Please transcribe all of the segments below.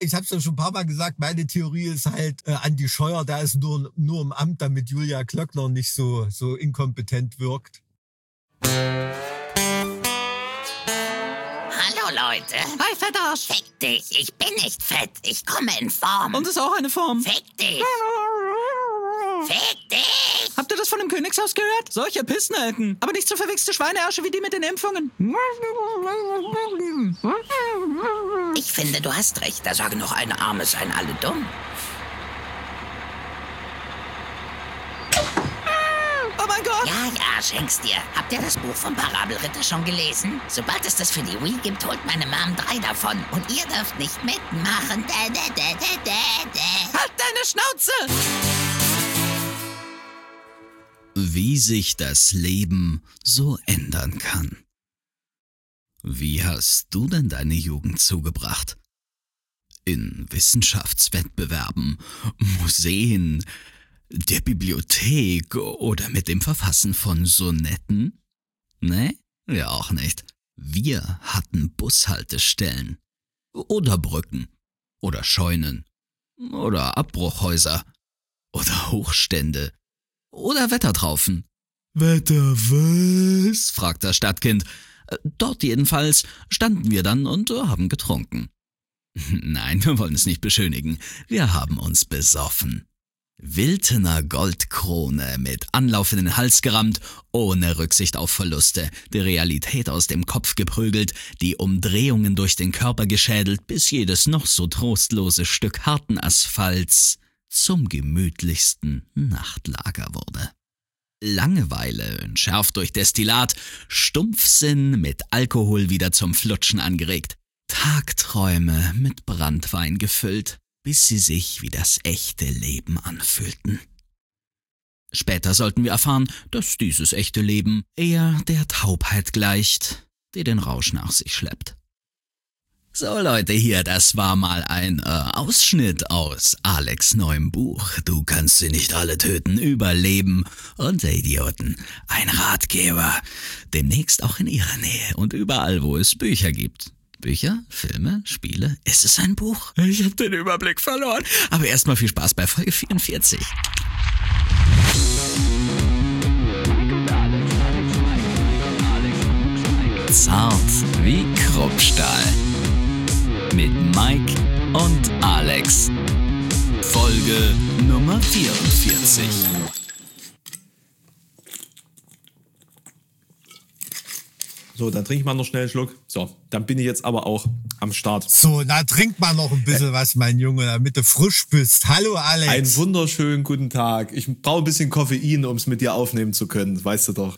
Ich habe es ja schon ein paar Mal gesagt, meine Theorie ist halt, Andi Scheuer, der ist nur im Amt, damit Julia Klöckner nicht so inkompetent wirkt. Hallo Leute. Hi, Fettarsch. Fick dich, ich bin nicht fett, ich komme in Form. Und ist auch eine Form. Fick dich. Fick dich. Habt ihr das von dem Königshaus gehört? Solche Pissnelken. Aber nicht so verwichste Schweineärsche wie die mit den Impfungen. Ich finde, du hast recht, da sagen noch eine Arme, seien alle dumm. Oh mein Gott. Ja, schenk's dir. Habt ihr das Buch vom Parabelritter schon gelesen? Sobald es das für die Wii gibt, holt meine Mom 3 davon. Und ihr dürft nicht mitmachen. Halt deine Schnauze! Wie sich das Leben so ändern kann. Wie hast du denn deine Jugend zugebracht? In Wissenschaftswettbewerben, Museen, der Bibliothek oder mit dem Verfassen von Sonetten? Ne? Wir auch nicht. Wir hatten Bushaltestellen. Oder Brücken. Oder Scheunen. Oder Abbruchhäuser. Oder Hochstände. Oder Wettertraufen. Wetter was? Fragt das Stadtkind. Dort jedenfalls standen wir dann und haben getrunken. Nein, wir wollen es nicht beschönigen. Wir haben uns besoffen. Wiltener Goldkrone mit Anlauf in den Hals gerammt, ohne Rücksicht auf Verluste, die Realität aus dem Kopf geprügelt, die Umdrehungen durch den Körper geschädelt, bis jedes noch so trostlose Stück harten Asphalts zum gemütlichsten Nachtlager wurde. Langeweile, entschärft durch Destillat, Stumpfsinn mit Alkohol wieder zum Flutschen angeregt, Tagträume mit Branntwein gefüllt, bis sie sich wie das echte Leben anfühlten. Später sollten wir erfahren, dass dieses echte Leben eher der Taubheit gleicht, die den Rausch nach sich schleppt. So Leute, hier, das war mal ein Ausschnitt aus Alex' neuem Buch. Du kannst sie nicht alle töten, Überleben unter Idioten. Ein Ratgeber. Demnächst auch in ihrer Nähe und überall, wo es Bücher gibt. Bücher, Filme, Spiele. Ist es ein Buch? Ich hab den Überblick verloren. Aber erstmal viel Spaß bei Folge 44. Zart wie Kruppstahl. Mit Mike und Alex. Folge Nummer 44. So, dann trink ich mal noch schnell einen Schluck. So, dann bin ich jetzt aber auch am Start. So, na trink mal noch ein bisschen was, mein Junge, damit du frisch bist. Hallo Alex. Einen wunderschönen guten Tag. Ich brauche ein bisschen Koffein, um es mit dir aufnehmen zu können. Das weißt du doch.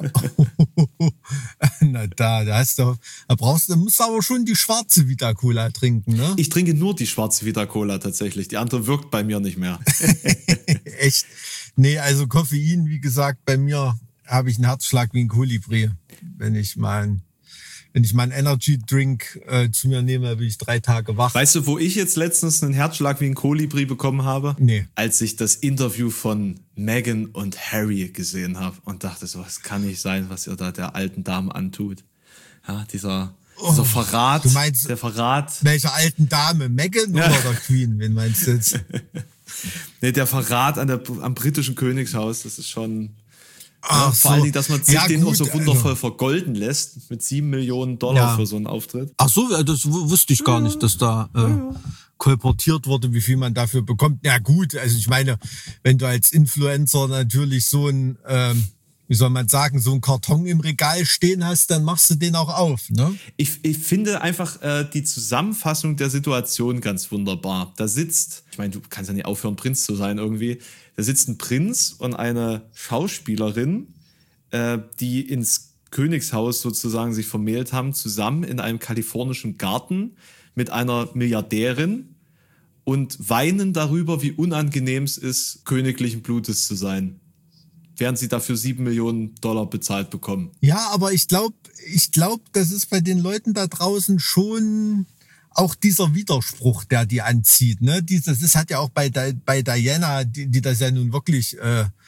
Na du musst aber schon die schwarze Vita-Cola trinken, ne? Ich trinke nur die schwarze Vita-Cola tatsächlich. Die andere wirkt bei mir nicht mehr. Echt? Nee, also Koffein, wie gesagt, bei mir habe ich einen Herzschlag wie ein Kolibri. Wenn ich mal einen Energy-Drink zu mir nehme, bin ich 3 Tage wach. Weißt du, wo ich jetzt letztens einen Herzschlag wie ein Kolibri bekommen habe? Nee. Als ich das Interview von Meghan und Harry gesehen habe und dachte so, was kann nicht sein, was ihr da der alten Dame antut. Ja, dieser Verrat. Du meinst, der Verrat. Welcher alten Dame? Meghan oder der Queen? Wen meinst du jetzt? Nee, der Verrat am britischen Königshaus, das ist schon... Ach vor allen Dingen, dass man sich den gut, auch so wundervoll vergolden lässt mit $7 Millionen für so einen Auftritt. Ach so, das wusste ich gar nicht, dass da kolportiert wurde, wie viel man dafür bekommt. Ja gut, also ich meine, wenn du als Influencer natürlich so ein, wie soll man sagen, so einen Karton im Regal stehen hast, dann machst du den auch auf, ne? Ich finde einfach die Zusammenfassung der Situation ganz wunderbar. Da sitzt, ich meine, du kannst ja nicht aufhören, Prinz zu sein irgendwie. Da sitzt ein Prinz und eine Schauspielerin, die ins Königshaus sozusagen sich vermählt haben, zusammen in einem kalifornischen Garten mit einer Milliardärin und weinen darüber, wie unangenehm es ist, königlichen Blutes zu sein, während sie dafür $7 Millionen bezahlt bekommen. Ja, aber ich glaube, das ist bei den Leuten da draußen schon auch dieser Widerspruch, der die anzieht, ne? Das hat ja auch bei Diana, die das ja nun wirklich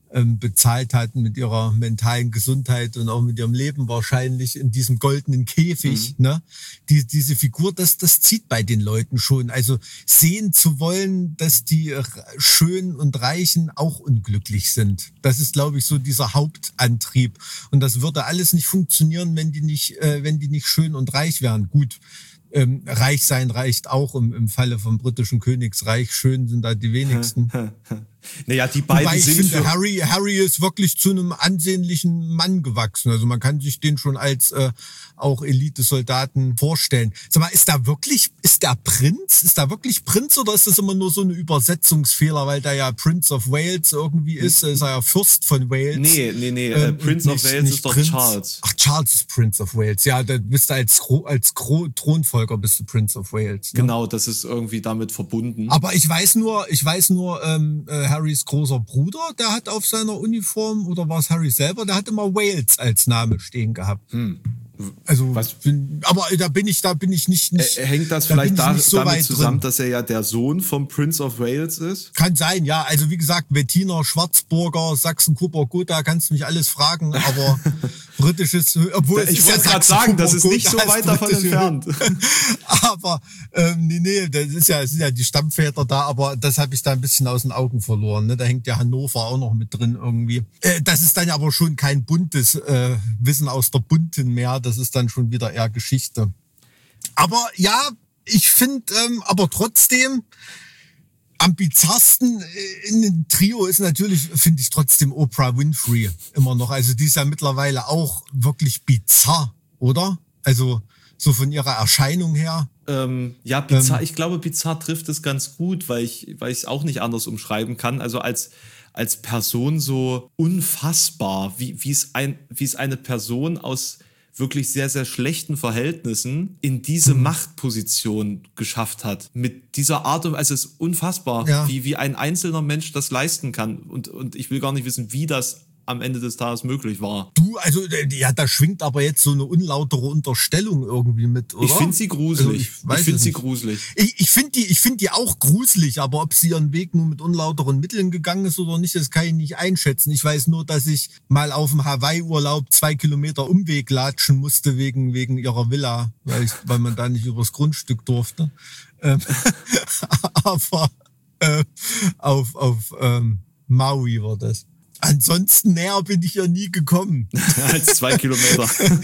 bezahlt hat mit ihrer mentalen Gesundheit und auch mit ihrem Leben wahrscheinlich in diesem goldenen Käfig. Ne? Diese Figur, das zieht bei den Leuten schon. Also sehen zu wollen, dass die Schönen und Reichen auch unglücklich sind. Das ist, glaube ich, so dieser Hauptantrieb. Und das würde alles nicht funktionieren, wenn die nicht schön und reich wären. Gut. Reich sein reicht auch im Falle vom britischen Königsreich. Schön sind da die wenigsten. Naja, die beiden Wobei ich sind finde, Harry ist wirklich zu einem ansehnlichen Mann gewachsen. Also man kann sich den schon als auch Elitesoldaten vorstellen. Sag mal, ist der wirklich Prinz oder ist das immer nur so eine Übersetzungsfehler, weil der ja Prince of Wales irgendwie ist er ja Fürst von Wales. Nee, Prince of Wales ist doch Prinz. Charles. Ach, Charles ist Prince of Wales. Ja, da bist du als Thronfolger bist du Prince of Wales. Ne? Genau, das ist irgendwie damit verbunden. Aber ich weiß nur, Harrys großer Bruder, der hat auf seiner Uniform, oder war es Harry selber, der hat immer Wales als Name stehen gehabt. Also, aber da bin ich nicht. Hängt das vielleicht damit zusammen, dass er ja der Sohn vom Prince of Wales ist? Kann sein, ja. Also wie gesagt, Wettiner, Schwarzburger, Sachsen-Coburg-Gotha, kannst du mich alles fragen, aber britisches, obwohl ich wollte gerade sagen, das ist nicht so weit davon entfernt. Aber nee, es sind ja die Stammväter da, aber das habe ich da ein bisschen aus den Augen verloren. Ne? Da hängt ja Hannover auch noch mit drin irgendwie. Das ist dann aber schon kein buntes Wissen aus der Bunten mehr. Das ist dann schon wieder eher Geschichte. Aber ja, ich finde, aber trotzdem am bizarrsten in dem Trio ist natürlich, finde ich trotzdem Oprah Winfrey immer noch. Also die ist ja mittlerweile auch wirklich bizarr, oder? Also so von ihrer Erscheinung her. Ja, bizarr. Ich glaube, bizarr trifft es ganz gut, weil ich es auch nicht anders umschreiben kann. Also als Person so unfassbar, wie es eine Person aus wirklich sehr, sehr schlechten Verhältnissen in diese Machtposition geschafft hat. Mit dieser Art und Weise, es ist unfassbar, wie ein einzelner Mensch das leisten kann. Und ich will gar nicht wissen, wie das am Ende des Tages möglich war. Da schwingt aber jetzt so eine unlautere Unterstellung irgendwie mit, oder? Ich finde sie gruselig. Also Ich finde die auch gruselig, aber ob sie ihren Weg nur mit unlauteren Mitteln gegangen ist oder nicht, das kann ich nicht einschätzen. Ich weiß nur, dass ich mal auf dem Hawaii-Urlaub 2 Kilometer Umweg latschen musste wegen ihrer Villa, weil man da nicht übers Grundstück durfte. Aber auf Maui war das. Ansonsten näher bin ich ja nie gekommen. Als 2 Kilometer.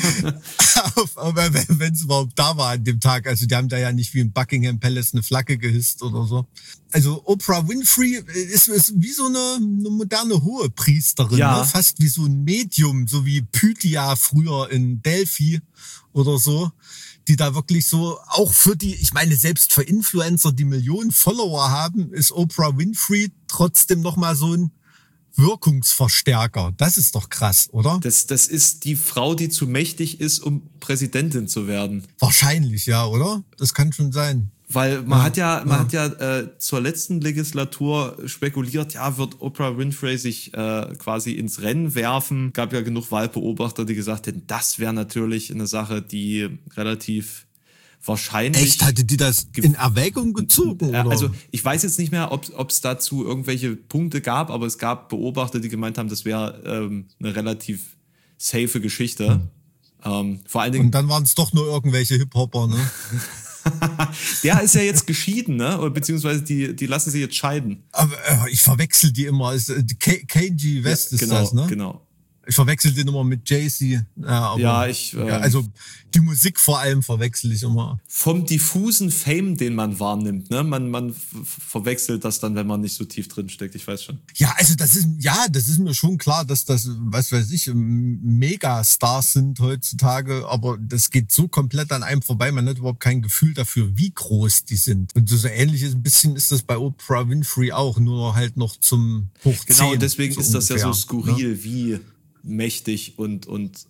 Aber wenn es überhaupt da war an dem Tag. Also die haben da ja nicht wie im Buckingham Palace eine Flagge gehisst oder so. Also Oprah Winfrey ist wie so eine moderne Hohepriesterin. Ja. Ne? Fast wie so ein Medium, so wie Pythia früher in Delphi oder so. Die da wirklich so, auch ich meine, selbst für Influencer, die Millionen Follower haben, ist Oprah Winfrey trotzdem nochmal so ein Wirkungsverstärker. Das ist doch krass, oder? Das ist die Frau, die zu mächtig ist, um Präsidentin zu werden. Wahrscheinlich, ja, oder? Das kann schon sein. Weil man hat ja zur letzten Legislatur spekuliert, wird Oprah Winfrey sich quasi ins Rennen werfen. Gab ja genug Wahlbeobachter, die gesagt hätten, das wäre natürlich eine Sache, die relativ wahrscheinlich... Echt? Hatte die das in Erwägung gezogen? Oder? Also ich weiß jetzt nicht mehr, ob es dazu irgendwelche Punkte gab, aber es gab Beobachter, die gemeint haben, das wäre eine relativ safe Geschichte. Vor allen Dingen. Und dann waren es doch nur irgendwelche Hip-Hopper, ne? Der ist ja jetzt geschieden, ne? Oder beziehungsweise die lassen sich jetzt scheiden. Aber ich verwechsel die immer. KG West ist das, ne? Genau. Ich verwechsel den immer mit Jay-Z. Also die Musik vor allem verwechsel ich immer. Vom diffusen Fame, den man wahrnimmt, ne? Man verwechselt das dann, wenn man nicht so tief drin steckt. Ich weiß schon. Ja, also das ist mir schon klar, dass das, was weiß ich, Megastars sind heutzutage, aber das geht so komplett an einem vorbei. Man hat überhaupt kein Gefühl dafür, wie groß die sind. Und so ähnlich ein bisschen ist das bei Oprah Winfrey auch, nur halt noch zum Hoch 10. Genau, und deswegen so ist das ungefähr, ja so skurril, ne? Wie mächtig und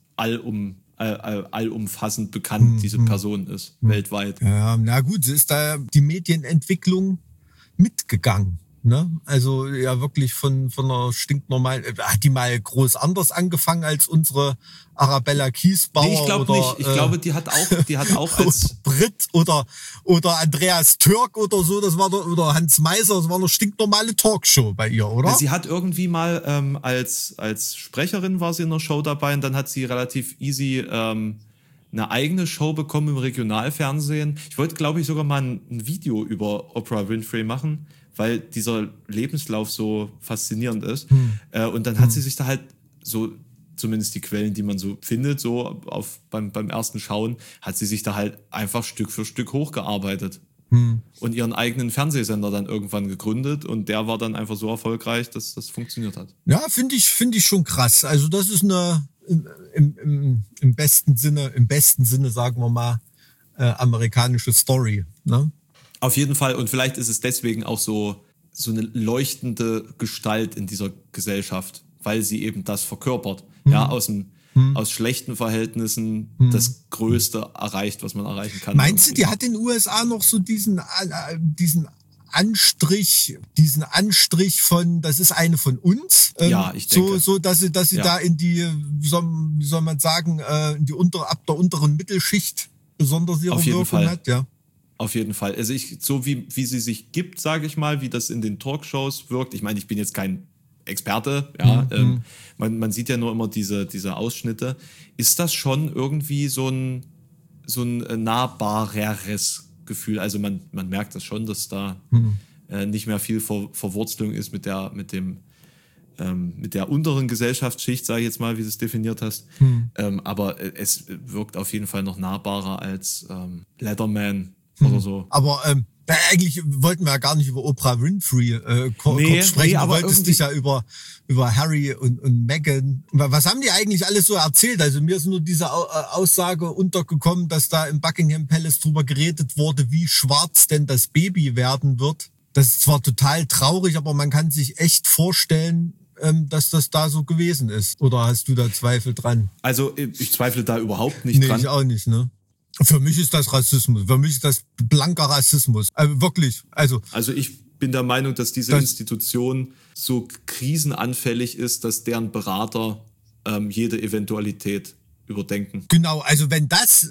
allumfassend bekannt diese Person ist, weltweit. Ja, na gut, sie ist da die Medienentwicklung mitgegangen. ne? Also ja wirklich von einer stinknormalen, hat die mal groß anders angefangen als unsere Arabella Kiesbauer? Nee, ich glaube nicht. Ich glaube, die hat auch als Brit oder Andreas Türk oder so, das war doch, oder Hans Meiser, das war eine stinknormale Talkshow bei ihr, oder? Sie hat irgendwie mal als Sprecherin war sie in einer Show dabei und dann hat sie relativ easy eine eigene Show bekommen im Regionalfernsehen. Ich wollte, glaube ich, sogar mal ein Video über Oprah Winfrey machen, weil dieser Lebenslauf so faszinierend ist. Und dann hat sie sich da halt so, zumindest die Quellen, die man so findet, so beim ersten Schauen, hat sie sich da halt einfach Stück für Stück hochgearbeitet. Und ihren eigenen Fernsehsender dann irgendwann gegründet und der war dann einfach so erfolgreich, dass das funktioniert hat. Ja, finde ich schon krass. Also das ist eine im besten Sinne, sagen wir mal, amerikanische Story, ne? Auf jeden Fall. Und vielleicht ist es deswegen auch so eine leuchtende Gestalt in dieser Gesellschaft, weil sie eben das verkörpert. Ja, aus schlechten Verhältnissen das Größte erreicht, was man erreichen kann. Meinst du, die hat in den USA noch so diesen Anstrich von, das ist eine von uns? Ja, ich denke. So, dass sie da in die, wie soll man sagen, in die ab der unteren Mittelschicht besonders ihre Wirkung hat, ja. Auf jeden Fall. Also so wie sie sich gibt, sage ich mal, wie das in den Talkshows wirkt. Ich meine, ich bin jetzt kein Experte, ja. Man sieht ja nur immer diese Ausschnitte. Ist das schon irgendwie so ein nahbareres Gefühl? Also man merkt das schon, dass da nicht mehr viel Verwurzelung ist mit der unteren Gesellschaftsschicht, sage ich jetzt mal, wie du es definiert hast. Aber es wirkt auf jeden Fall noch nahbarer als Letterman oder so. Aber eigentlich wollten wir ja gar nicht über Oprah Winfrey kurz sprechen. Aber du wolltest dich ja über Harry und Meghan. Was haben die eigentlich alles so erzählt? Also mir ist nur diese Aussage untergekommen, dass da im Buckingham Palace drüber geredet wurde, wie schwarz denn das Baby werden wird. Das ist zwar total traurig, aber man kann sich echt vorstellen, dass das da so gewesen ist. Oder hast du da Zweifel dran? Also ich zweifle da überhaupt nicht dran. Nee, ich auch nicht, ne? Für mich ist das Rassismus. Für mich ist das blanker Rassismus. Wirklich. Also ich bin der Meinung, dass diese Institution so krisenanfällig ist, dass deren Berater jede Eventualität überdenken. Genau, also wenn das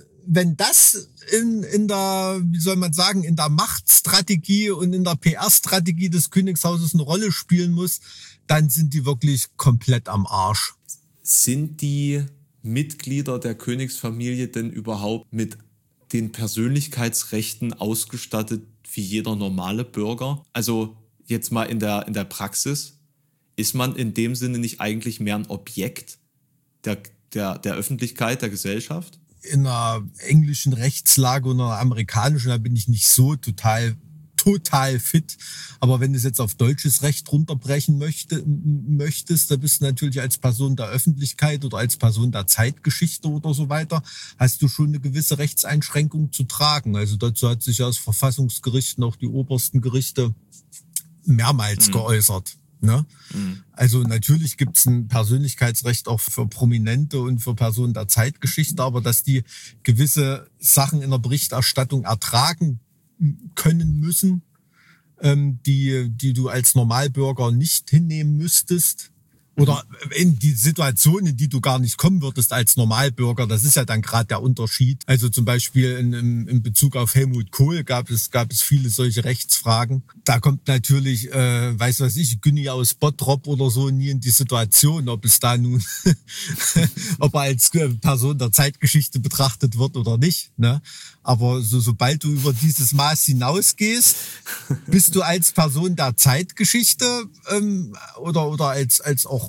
in der, wie soll man sagen, in der Machtstrategie und in der PR-Strategie des Königshauses eine Rolle spielen muss, dann sind die wirklich komplett am Arsch. Sind die Mitglieder der Königsfamilie denn überhaupt mit den Persönlichkeitsrechten ausgestattet wie jeder normale Bürger? Also jetzt mal in der Praxis, ist man in dem Sinne nicht eigentlich mehr ein Objekt der Öffentlichkeit, der Gesellschaft? In einer englischen Rechtslage und einer amerikanischen, da bin ich nicht so total fit. Aber wenn du es jetzt auf deutsches Recht runterbrechen möchtest, da bist du natürlich als Person der Öffentlichkeit oder als Person der Zeitgeschichte oder so weiter, hast du schon eine gewisse Rechtseinschränkung zu tragen. Also dazu hat sich ja das Verfassungsgericht und auch die obersten Gerichte mehrmals geäußert. Ne? Also natürlich gibt es ein Persönlichkeitsrecht auch für Prominente und für Personen der Zeitgeschichte, aber dass die gewisse Sachen in der Berichterstattung ertragen können müssen, die du als Normalbürger nicht hinnehmen müsstest. Oder in die Situation, in die du gar nicht kommen würdest als Normalbürger, das ist ja dann gerade der Unterschied. Also zum Beispiel in Bezug auf Helmut Kohl gab es viele solche Rechtsfragen. Da kommt natürlich, Günni aus Bottrop oder so nie in die Situation, ob es da nun, ob er als Person der Zeitgeschichte betrachtet wird oder nicht. Ne? Aber sobald du über dieses Maß hinausgehst, bist du als Person der Zeitgeschichte oder als auch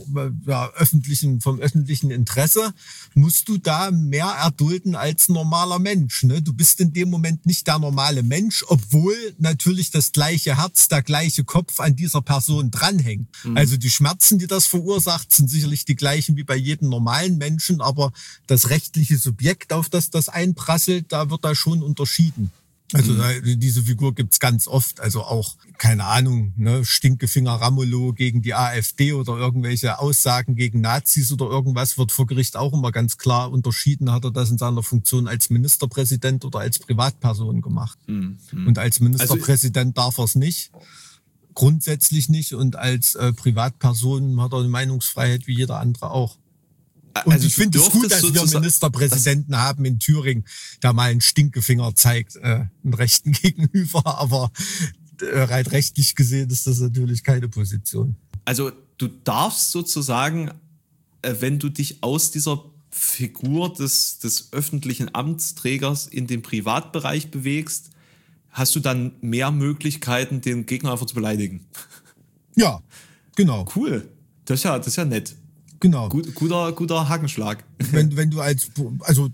vom öffentlichen Interesse, musst du da mehr erdulden als normaler Mensch. Ne? Du bist in dem Moment nicht der normale Mensch, obwohl natürlich das gleiche Herz, der gleiche Kopf an dieser Person dranhängt. Also die Schmerzen, die das verursacht, sind sicherlich die gleichen wie bei jedem normalen Menschen, aber das rechtliche Subjekt, auf das einprasselt, da wird da schon unterschieden. Also diese Figur gibt's ganz oft, also auch, keine Ahnung, ne, Stinkefinger Ramelow gegen die AfD oder irgendwelche Aussagen gegen Nazis oder irgendwas wird vor Gericht auch immer ganz klar unterschieden, hat er das in seiner Funktion als Ministerpräsident oder als Privatperson gemacht. Und als Ministerpräsident darf er es nicht. grundsätzlich nicht und als Privatperson hat er eine Meinungsfreiheit wie jeder andere auch. Und Also ich finde es gut, dass wir einen sozusagen- Ministerpräsidenten haben in Thüringen, der mal einen Stinkefinger zeigt, einen Rechten gegenüber, aber rein rechtlich gesehen ist das natürlich keine Position. Also du darfst sozusagen, wenn du dich aus dieser Figur des öffentlichen Amtsträgers in den Privatbereich bewegst, hast du dann mehr Möglichkeiten, den Gegner einfach zu beleidigen. Ja, genau, Cool. Das ist ja nett. genau. Guter Hakenschlag. Wenn du also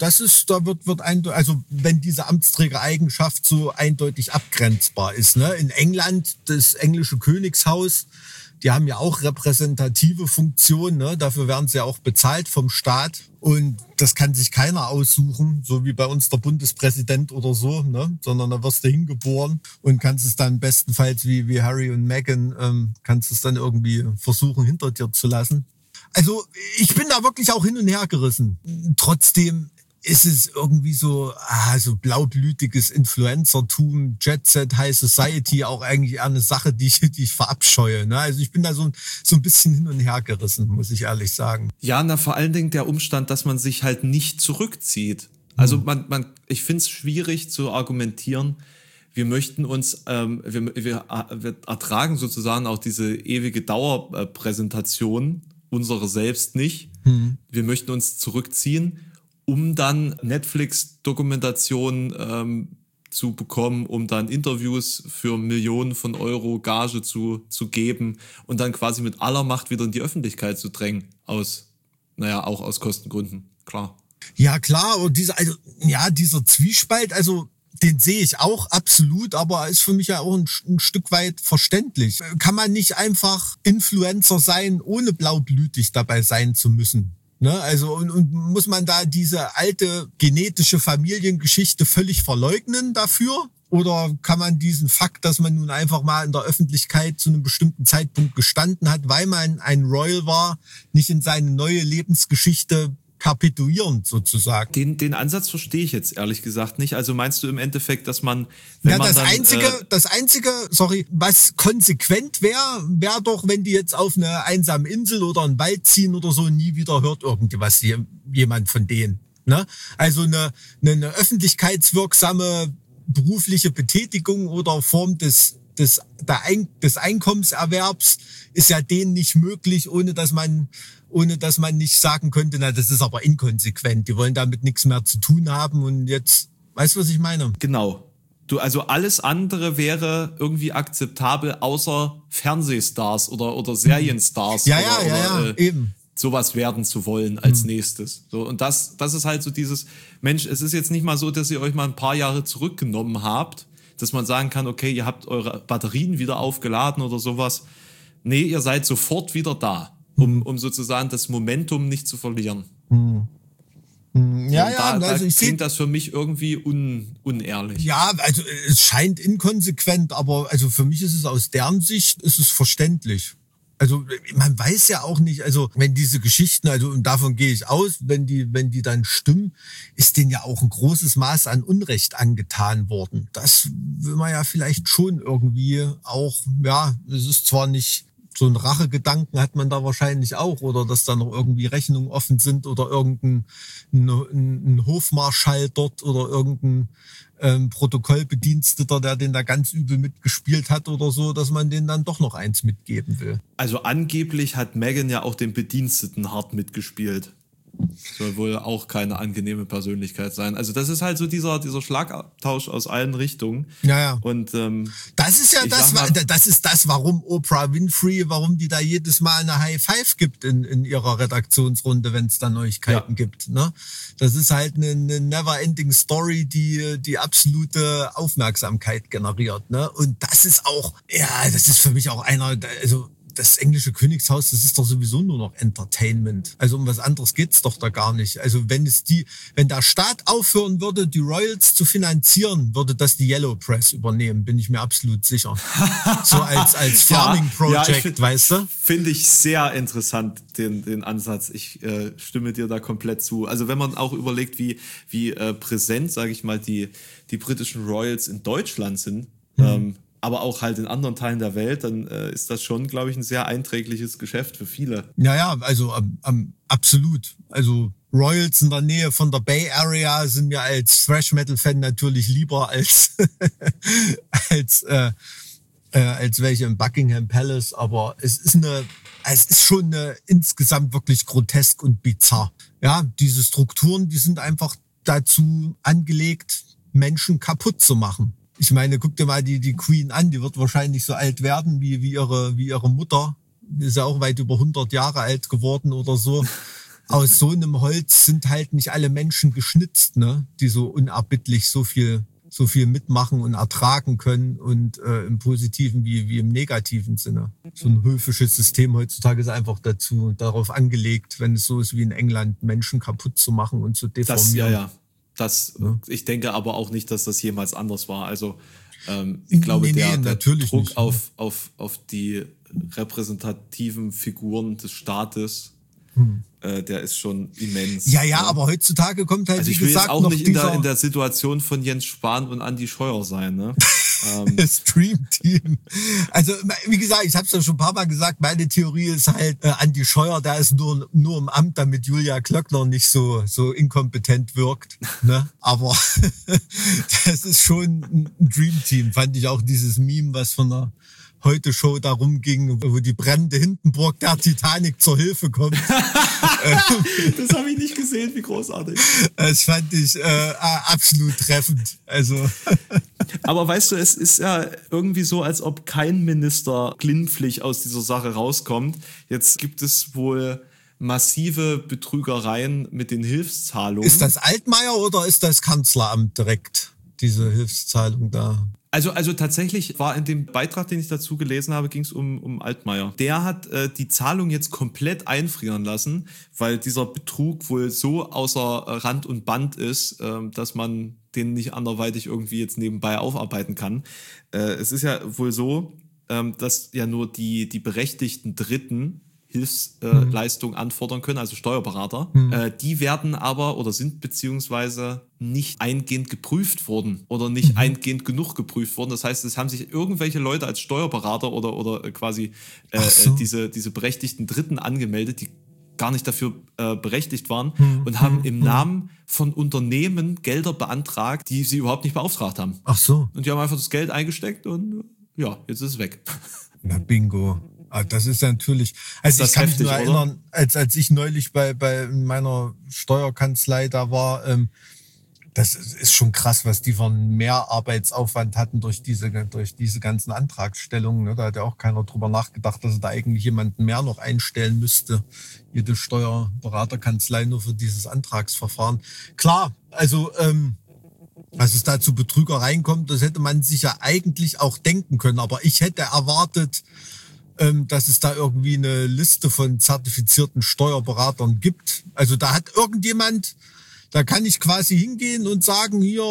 wenn diese Amtsträgereigenschaft so eindeutig abgrenzbar ist, ne? In England, das englische Königshaus, die haben ja auch repräsentative Funktionen, ne? Dafür werden sie ja auch bezahlt vom Staat. Und das kann sich keiner aussuchen, so wie bei uns der Bundespräsident oder so, ne? Sondern da wirst du hingeboren und kannst es dann bestenfalls wie Harry und Meghan, kannst es dann irgendwie versuchen, hinter dir zu lassen. Also ich bin da wirklich auch hin und her gerissen. Trotzdem ist es irgendwie so blaublütiges Influencertum, Jet Set, High Society, auch eigentlich eher eine Sache, die ich verabscheue. Ne? Also ich bin da so ein bisschen hin und her gerissen, muss ich ehrlich sagen. Ja, vor allen Dingen der Umstand, dass man sich halt nicht zurückzieht. Also ich finde es schwierig zu argumentieren, wir möchten uns, wir ertragen sozusagen auch diese ewige Dauerpräsentation unserer selbst nicht. Wir möchten uns zurückziehen, um dann Netflix-Dokumentationen zu bekommen, um dann Interviews für Millionen von Euro Gage zu geben und dann quasi mit aller Macht wieder in die Öffentlichkeit zu drängen. Auch aus Kostengründen, klar. Ja, klar, und dieser Zwiespalt, also den sehe ich auch absolut, aber ist für mich ja auch ein Stück weit verständlich. Kann man nicht einfach Influencer sein, ohne blaublütig dabei sein zu müssen? Ne? Also und muss man da diese alte genetische Familiengeschichte völlig verleugnen dafür? Oder kann man diesen Fakt, dass man nun einfach mal in der Öffentlichkeit zu einem bestimmten Zeitpunkt gestanden hat, weil man ein Royal war, nicht in seine neue Lebensgeschichte perpetuieren sozusagen? Den Ansatz verstehe ich jetzt ehrlich gesagt nicht. Also meinst du im Endeffekt, dass man, das Einzige, was konsequent wäre doch, wenn die jetzt auf eine einsame Insel oder einen Wald ziehen oder so, nie wieder hört irgendwas jemand von denen. Ne? Also eine öffentlichkeitswirksame berufliche Betätigung oder Form des Einkommenserwerbs ist ja denen nicht möglich, ohne dass man nicht sagen könnte, na, das ist aber inkonsequent. Die wollen damit nichts mehr zu tun haben und jetzt, weißt du, was ich meine? Genau. Also alles andere wäre irgendwie akzeptabel, außer Fernsehstars oder Serienstars. Ja, eben. Sowas werden zu wollen als nächstes. So, und das ist halt so dieses, Mensch, es ist jetzt nicht mal so, dass ihr euch mal ein paar Jahre zurückgenommen habt, dass man sagen kann, okay, ihr habt eure Batterien wieder aufgeladen oder sowas. Nee, ihr seid sofort wieder da, um sozusagen das Momentum nicht zu verlieren. Da klingt das für mich irgendwie unehrlich. Ja, also es scheint inkonsequent, aber also für mich ist es aus deren Sicht ist es verständlich. Also man weiß ja auch nicht, also wenn diese Geschichten, also und davon gehe ich aus, wenn die dann stimmen, ist denen ja auch ein großes Maß an Unrecht angetan worden. Das will man ja vielleicht schon irgendwie auch, ja, es ist zwar nicht so ein Rachegedanken hat man da wahrscheinlich auch, oder dass da noch irgendwie Rechnungen offen sind oder irgendein Hofmarschall dort oder irgendein Protokollbediensteter, der den da ganz übel mitgespielt hat oder so, dass man denen dann doch noch eins mitgeben will. Also angeblich hat Meghan ja auch den Bediensteten hart mitgespielt. Soll wohl auch keine angenehme Persönlichkeit sein. Also das ist halt so dieser Schlagabtausch aus allen Richtungen. Ja. Und das ist ja warum Oprah Winfrey, warum die da jedes Mal eine High Five gibt in ihrer Redaktionsrunde, wenn es da Neuigkeiten gibt. Ne? Das ist halt eine never-ending Story, die absolute Aufmerksamkeit generiert. Ne? Und das ist auch, ja, das ist für mich auch also das englische Königshaus, das ist doch sowieso nur noch Entertainment. Also um was anderes geht's doch da gar nicht. Also wenn der Staat aufhören würde, die Royals zu finanzieren, würde das die Yellow Press übernehmen, bin ich mir absolut sicher. So als Farming Project, weißt du? Finde ich sehr interessant, den Ansatz. Ich stimme dir da komplett zu. Also wenn man auch überlegt, wie präsent, sage ich mal, die britischen Royals in Deutschland sind, aber auch halt in anderen Teilen der Welt, dann ist das schon, glaube ich, ein sehr einträgliches Geschäft für viele. Ja, also absolut. Also Royals in der Nähe von der Bay Area sind mir als Thrash-Metal-Fan natürlich lieber als als welche im Buckingham Palace, aber es ist schon insgesamt wirklich grotesk und bizarr. Ja, diese Strukturen, die sind einfach dazu angelegt, Menschen kaputt zu machen. Ich meine, guck dir mal die Queen an, die wird wahrscheinlich so alt werden wie ihre Mutter. Die ist ja auch weit über 100 Jahre alt geworden oder so. Aus so einem Holz sind halt nicht alle Menschen geschnitzt, ne, die so unerbittlich so viel mitmachen und ertragen können und im positiven wie im negativen Sinne. So ein höfisches System heutzutage ist einfach darauf angelegt, wenn es so ist wie in England, Menschen kaputt zu machen und zu deformieren. Ich denke aber auch nicht, dass das jemals anders war. Also ich glaube, der Druck nicht, auf die repräsentativen Figuren des Staates, der ist schon immens. Ja, aber heutzutage kommt halt, also wie gesagt, auch noch nicht in der Situation von Jens Spahn und Andi Scheuer sein, ne? Stream Team. Also, wie gesagt, ich habe es ja schon ein paar Mal gesagt, meine Theorie ist halt, Andi Scheuer, der ist nur im Amt, damit Julia Klöckner nicht so inkompetent wirkt, ne? Aber das ist schon ein Dream Team. Fand ich auch dieses Meme, was von der Heute-Show darum ging, wo die brennende Hindenburg der Titanic zur Hilfe kommt. Das habe ich nicht gesehen, wie großartig. Das fand ich absolut treffend. Also. Aber weißt du, es ist ja irgendwie so, als ob kein Minister glimpflich aus dieser Sache rauskommt. Jetzt gibt es wohl massive Betrügereien mit den Hilfszahlungen. Ist das Altmaier oder ist das Kanzleramt direkt, diese Hilfszahlung da? Also tatsächlich war in dem Beitrag, den ich dazu gelesen habe, ging es um Altmaier. Der hat die Zahlung jetzt komplett einfrieren lassen, weil dieser Betrug wohl so außer Rand und Band ist, dass man den nicht anderweitig irgendwie jetzt nebenbei aufarbeiten kann. Es ist ja wohl so, dass ja nur die berechtigten Dritten Hilfsleistungen anfordern können, also Steuerberater. Die werden aber oder sind beziehungsweise nicht eingehend geprüft worden oder nicht eingehend genug geprüft worden. Das heißt, es haben sich irgendwelche Leute als Steuerberater oder quasi diese berechtigten Dritten angemeldet, die gar nicht dafür berechtigt waren und haben im Namen von Unternehmen Gelder beantragt, die sie überhaupt nicht beauftragt haben. Ach so. Und die haben einfach das Geld eingesteckt und ja, jetzt ist es weg. Na bingo. Das ist natürlich, also ich kann mich nur erinnern, als ich neulich bei meiner Steuerkanzlei da war, das ist schon krass, was die für einen Mehrarbeitsaufwand hatten durch diese ganzen Antragsstellungen. Ne? Da hat ja auch keiner drüber nachgedacht, dass er da eigentlich jemanden mehr noch einstellen müsste. Jede Steuerberaterkanzlei nur für dieses Antragsverfahren. Klar, also was es da zu Betrügereien kommt, das hätte man sich ja eigentlich auch denken können. Aber ich hätte erwartet, dass es da irgendwie eine Liste von zertifizierten Steuerberatern gibt. Also da hat irgendjemand, da kann ich quasi hingehen und sagen, hier,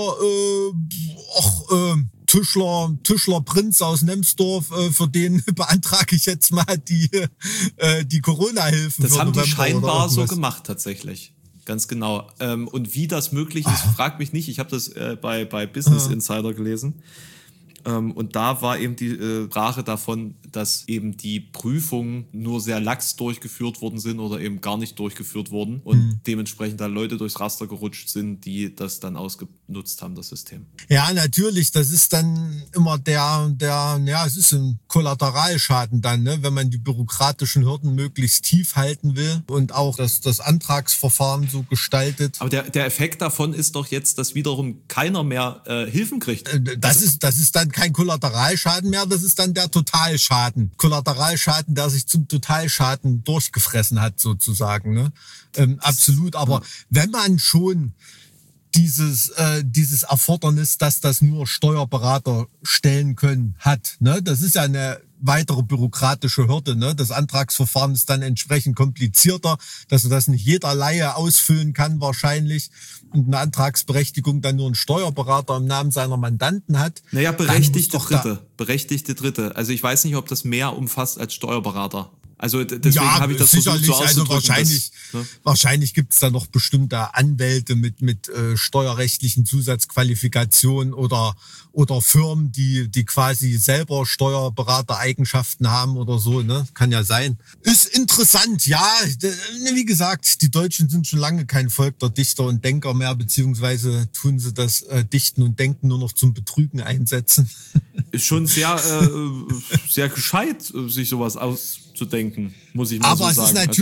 Tischler Prinz aus Nemsdorf, für den beantrage ich jetzt mal die Corona-Hilfen. Das haben die scheinbar so gemacht tatsächlich. Ganz genau. Und wie das möglich ist, frag mich nicht. Ich habe das bei Business Insider gelesen. Und da war eben die Sprache davon, dass eben die Prüfungen nur sehr lax durchgeführt worden sind oder eben gar nicht durchgeführt wurden und dementsprechend da Leute durchs Raster gerutscht sind, die das dann ausgenutzt haben, das System. Ja, natürlich, das ist dann immer es ist ein Kollateralschaden dann, ne, wenn man die bürokratischen Hürden möglichst tief halten will und auch das Antragsverfahren so gestaltet. Aber der Effekt davon ist doch jetzt, dass wiederum keiner mehr Hilfen kriegt. Das ist dann kein Kollateralschaden mehr, das ist dann der Totalschaden. Kollateralschaden, der sich zum Totalschaden durchgefressen hat, sozusagen. Ne? Absolut, aber wenn man schon dieses Erfordernis, dass das nur Steuerberater stellen können, hat, ne? Das ist ja eine weitere bürokratische Hürde, ne? Das Antragsverfahren ist dann entsprechend komplizierter, dass das nicht jeder Laie ausfüllen kann wahrscheinlich und eine Antragsberechtigung dann nur ein Steuerberater im Namen seiner Mandanten hat. Naja, berechtigte Dritte. Also ich weiß nicht, ob das mehr umfasst als Steuerberater. Also deswegen habe ich das versucht so auszudrücken. Also wahrscheinlich gibt es da noch bestimmte Anwälte mit steuerrechtlichen Zusatzqualifikationen oder Firmen, die quasi selber Steuerberatereigenschaften haben oder so, ne? Kann ja sein. Ist interessant, ja. Wie gesagt, die Deutschen sind schon lange kein Volk der Dichter und Denker mehr, beziehungsweise tun sie das Dichten und Denken nur noch zum Betrügen einsetzen. Ist schon sehr, sehr gescheit, sich sowas auszudenken, muss ich mal Aber so sagen. Aber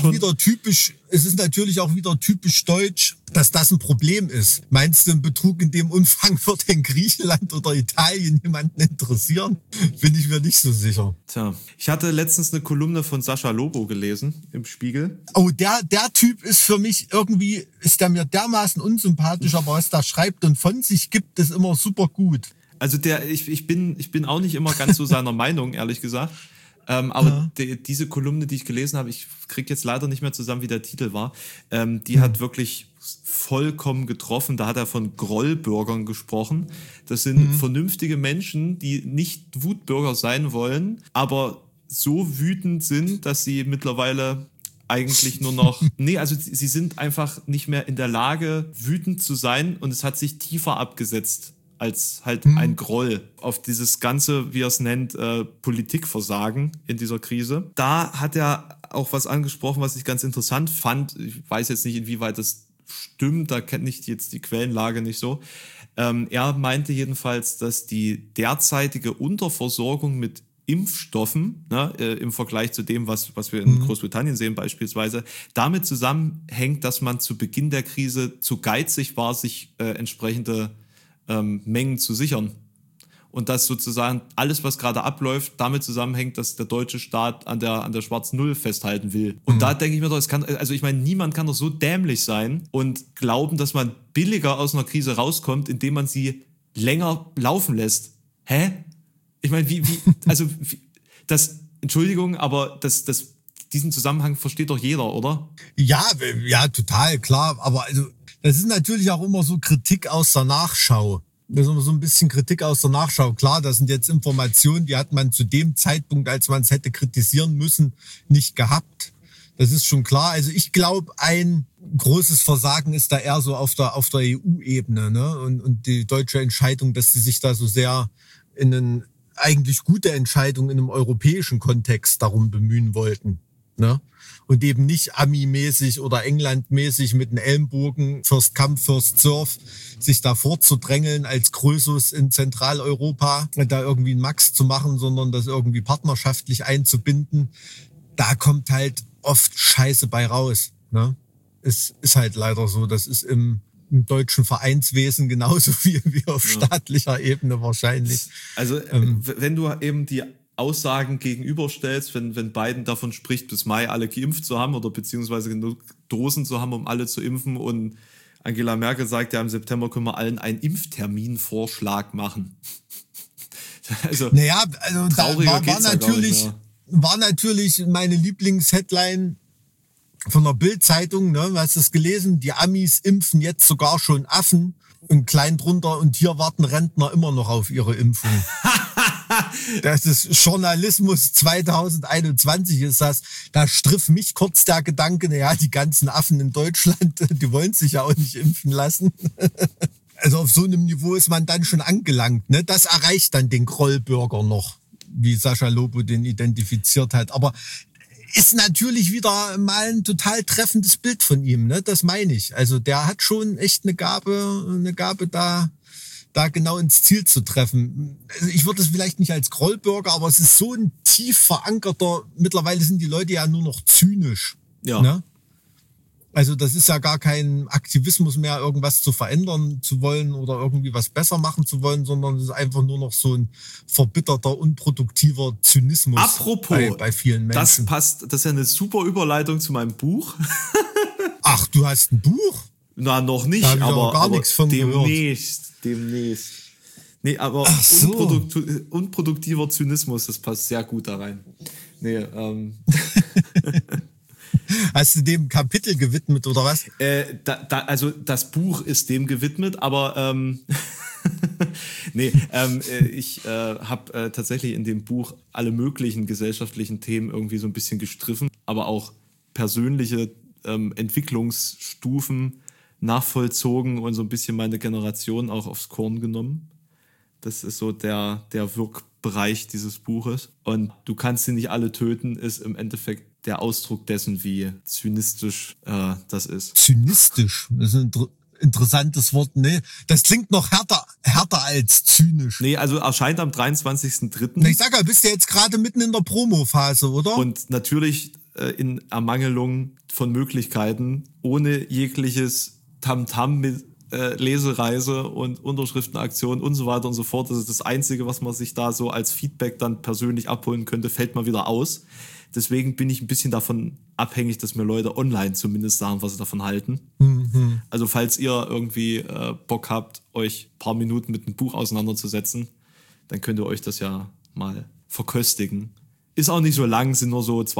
es ist natürlich auch wieder typisch deutsch, dass das ein Problem ist. Meinst du, ein Betrug in dem Umfang wird in Griechenland oder Italien jemanden interessieren? Bin ich mir nicht so sicher. Tja, ich hatte letztens eine Kolumne von Sascha Lobo gelesen im Spiegel. Oh, der Typ ist für mich irgendwie, ist der mir dermaßen unsympathisch, aber was der schreibt und von sich gibt, ist immer super gut. Also ich bin auch nicht immer ganz so seiner Meinung, ehrlich gesagt. Aber diese Kolumne, die ich gelesen habe, ich kriege jetzt leider nicht mehr zusammen, wie der Titel war, die hat wirklich vollkommen getroffen. Da hat er von Grollbürgern gesprochen. Das sind vernünftige Menschen, die nicht Wutbürger sein wollen, aber so wütend sind, dass sie mittlerweile eigentlich nur noch... also sie sind einfach nicht mehr in der Lage, wütend zu sein, und es hat sich tiefer abgesetzt als halt ein Groll auf dieses ganze, wie er es nennt, Politikversagen in dieser Krise. Da hat er auch was angesprochen, was ich ganz interessant fand. Ich weiß jetzt nicht, inwieweit das stimmt, da kenne ich jetzt die Quellenlage nicht so. Er meinte jedenfalls, dass die derzeitige Unterversorgung mit Impfstoffen, im Vergleich zu dem, was wir in Großbritannien sehen beispielsweise, damit zusammenhängt, dass man zu Beginn der Krise zu geizig war, sich entsprechende Mengen zu sichern. Und dass sozusagen alles, was gerade abläuft, damit zusammenhängt, dass der deutsche Staat an der schwarzen Null festhalten will. Und da denke ich mir doch, niemand kann doch so dämlich sein und glauben, dass man billiger aus einer Krise rauskommt, indem man sie länger laufen lässt. Hä? Ich meine, Entschuldigung, aber diesen Zusammenhang versteht doch jeder, oder? Ja, total, klar. Aber das ist natürlich auch immer so Kritik aus der Nachschau. Das ist immer so ein bisschen Kritik aus der Nachschau. Klar, das sind jetzt Informationen, die hat man zu dem Zeitpunkt, als man es hätte kritisieren müssen, nicht gehabt. Das ist schon klar. Also ich glaube, ein großes Versagen ist da eher so auf der EU-Ebene, ne? Und die deutsche Entscheidung, dass sie sich da so sehr in eine eigentlich gute Entscheidung in einem europäischen Kontext darum bemühen wollten, ne? Und eben nicht Ami-mäßig oder England-mäßig mit einem Ellenbogen, First Come, First Serve, sich da vorzudrängeln als Krösus in Zentraleuropa, da irgendwie einen Max zu machen, sondern das irgendwie partnerschaftlich einzubinden. Da kommt halt oft Scheiße bei raus, ne? Es ist halt leider so, das ist im deutschen Vereinswesen genauso wie auf staatlicher Ebene wahrscheinlich. Also wenn du eben die Aussagen gegenüberstellst, wenn Biden davon spricht, bis Mai alle geimpft zu haben oder beziehungsweise genug Dosen zu haben, um alle zu impfen, und Angela Merkel sagt ja, im September können wir allen einen Impfterminvorschlag machen. Also da war natürlich meine Lieblingsheadline von der Bild-Zeitung, ne? Hast du es gelesen? Die Amis impfen jetzt sogar schon Affen, und klein drunter, und hier warten Rentner immer noch auf ihre Impfung. Das ist Journalismus 2021 ist das. Da striff mich kurz der Gedanke, die ganzen Affen in Deutschland, die wollen sich ja auch nicht impfen lassen. Also auf so einem Niveau ist man dann schon angelangt, ne? Das erreicht dann den Grollbürger noch, wie Sascha Lobo den identifiziert hat. Aber ist natürlich wieder mal ein total treffendes Bild von ihm, ne? Das meine ich. Also der hat schon echt eine Gabe da genau ins Ziel zu treffen. Also ich würde es vielleicht nicht als Grollbürger, aber es ist so ein tief verankerter, mittlerweile sind die Leute ja nur noch zynisch. Ja. Ne? Also das ist ja gar kein Aktivismus mehr, irgendwas zu verändern zu wollen oder irgendwie was besser machen zu wollen, sondern es ist einfach nur noch so ein verbitterter, unproduktiver Zynismus. Apropos, bei vielen Menschen. Das ist ja eine super Überleitung zu meinem Buch. Ach, du hast ein Buch? Na, noch nicht, da hab ich aber gar nichts von demnächst. Nee, aber so. Unproduktiver Zynismus, das passt sehr gut da rein. Nee, Hast du dem Kapitel gewidmet, oder was? Also das Buch ist dem gewidmet, aber Nee, ich habe tatsächlich in dem Buch alle möglichen gesellschaftlichen Themen irgendwie so ein bisschen gestriffen, aber auch persönliche Entwicklungsstufen nachvollzogen und so ein bisschen meine Generation auch aufs Korn genommen. Das ist so der Wirkbereich dieses Buches. Und du kannst sie nicht alle töten, ist im Endeffekt der Ausdruck dessen, wie zynistisch das ist. Zynistisch? Das ist ein interessantes Wort. Nee, das klingt noch härter als zynisch. Nee, also erscheint am 23.03. Ich sag ja, bist ja jetzt gerade mitten in der Promophase, oder? Und natürlich in Ermangelung von Möglichkeiten, ohne jegliches Tamtam mit Lesereise und Unterschriftenaktion und so weiter und so fort. Das ist das Einzige, was man sich da so als Feedback dann persönlich abholen könnte, fällt mal wieder aus. Deswegen bin ich ein bisschen davon abhängig, dass mir Leute online zumindest sagen, was sie davon halten. Mhm. Also falls ihr irgendwie Bock habt, euch ein paar Minuten mit einem Buch auseinanderzusetzen, dann könnt ihr euch das ja mal verköstigen. Ist auch nicht so lang, sind nur so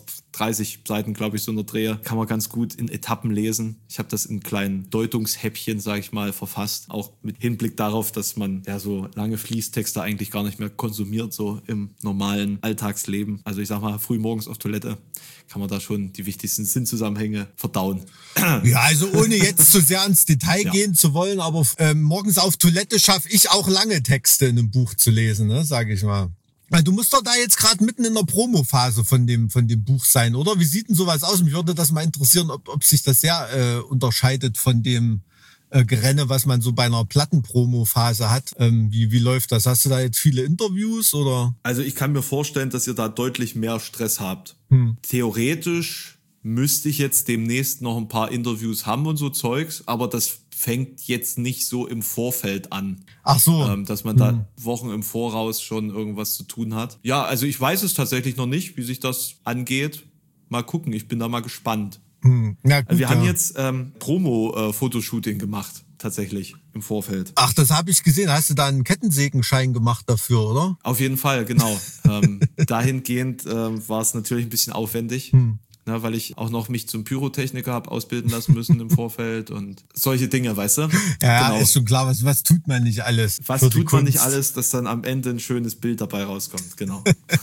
230 Seiten, glaube ich, so in der Dreh. Kann man ganz gut in Etappen lesen. Ich habe das in kleinen Deutungshäppchen, sage ich mal, verfasst. Auch mit Hinblick darauf, dass man ja so lange Fließtexte eigentlich gar nicht mehr konsumiert, so im normalen Alltagsleben. Also ich sag mal, früh morgens auf Toilette kann man da schon die wichtigsten Sinnzusammenhänge verdauen. Ja, also ohne jetzt zu sehr ins Detail gehen zu wollen, aber morgens auf Toilette schaffe ich auch lange Texte in einem Buch zu lesen, ne, sage ich mal. Du musst doch da jetzt gerade mitten in der Promophase von dem Buch sein, oder? Wie sieht denn sowas aus? Mich würde das mal interessieren, ob sich das sehr unterscheidet von dem Gerenne, was man so bei einer Plattenpromophase hat. Wie läuft das? Hast du da jetzt viele Interviews, oder? Also ich kann mir vorstellen, dass ihr da deutlich mehr Stress habt. Theoretisch müsste ich jetzt demnächst noch ein paar Interviews haben und so Zeugs, aber das fängt jetzt nicht so im Vorfeld an. Ach so. Dass man da Wochen im Voraus schon irgendwas zu tun hat. Ja, also ich weiß es tatsächlich noch nicht, wie sich das angeht. Mal gucken, ich bin da mal gespannt. Ja, gut, wir haben jetzt Promo-Fotoshooting gemacht, tatsächlich, im Vorfeld. Ach, das habe ich gesehen. Hast du da einen Kettensägenschein gemacht dafür, oder? Auf jeden Fall, genau. Dahingehend war es natürlich ein bisschen aufwendig. Ne, weil ich auch noch mich zum Pyrotechniker habe ausbilden lassen müssen im Vorfeld und solche Dinge, weißt du? Ja, genau. Ist schon klar, was tut man nicht alles? Was tut man nicht alles, dass dann am Ende ein schönes Bild dabei rauskommt, genau.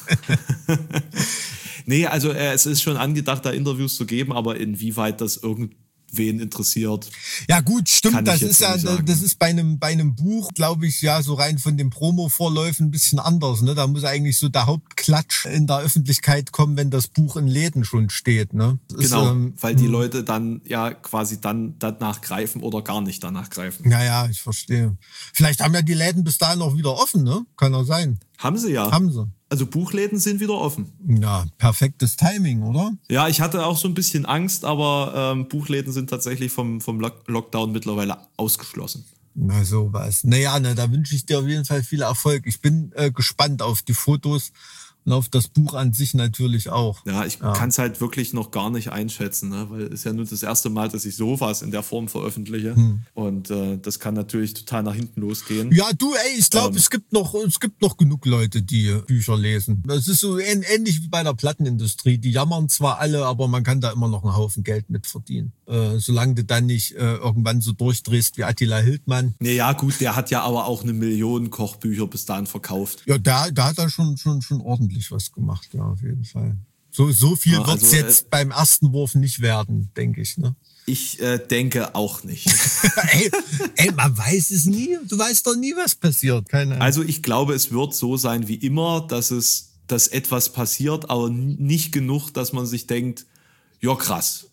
Nee, also es ist schon angedacht, da Interviews zu geben, aber inwieweit das irgendwen interessiert. Ja gut, stimmt, das ist ja, das ist bei einem Buch, glaube ich, ja so rein von den Promo-Vorläufen ein bisschen anders, ne? Da muss eigentlich so der Hauptklatsch in der Öffentlichkeit kommen, wenn das Buch in Läden schon steht, ne? Das genau, ist, weil die Leute dann ja quasi dann danach greifen oder gar nicht danach greifen. Ja, ich verstehe. Vielleicht haben ja die Läden bis dahin auch wieder offen, ne? Kann auch sein. Haben sie ja. Haben sie. Also Buchläden sind wieder offen. Ja, perfektes Timing, oder? Ja, ich hatte auch so ein bisschen Angst, aber Buchläden sind tatsächlich vom Lockdown mittlerweile ausgeschlossen. Na sowas. Naja, da wünsche ich dir auf jeden Fall viel Erfolg. Ich bin gespannt auf die Fotos und auf das Buch an sich natürlich auch. Ja, ich kann es halt wirklich noch gar nicht einschätzen, ne? Weil es ist ja nur das erste Mal, dass ich sowas in der Form veröffentliche. Und das kann natürlich total nach hinten losgehen. Ja, ich glaube, es gibt noch genug Leute, die Bücher lesen. Das ist so ähnlich wie bei der Plattenindustrie. Die jammern zwar alle, aber man kann da immer noch einen Haufen Geld mit verdienen. Solange du dann nicht irgendwann so durchdrehst wie Attila Hildmann. Ja, gut, der hat ja aber auch 1 Million Kochbücher bis dahin verkauft. Ja, da hat er schon ordentlich was gemacht, ja, auf jeden Fall. So viel wird's also, jetzt beim ersten Wurf nicht werden, denke ich, ne? Ich denke auch nicht. ey, man weiß es nie. Du weißt doch nie, was passiert. Keine Ahnung. Also ich glaube, es wird so sein wie immer, dass etwas passiert, aber nicht genug, dass man sich denkt, ja, krass.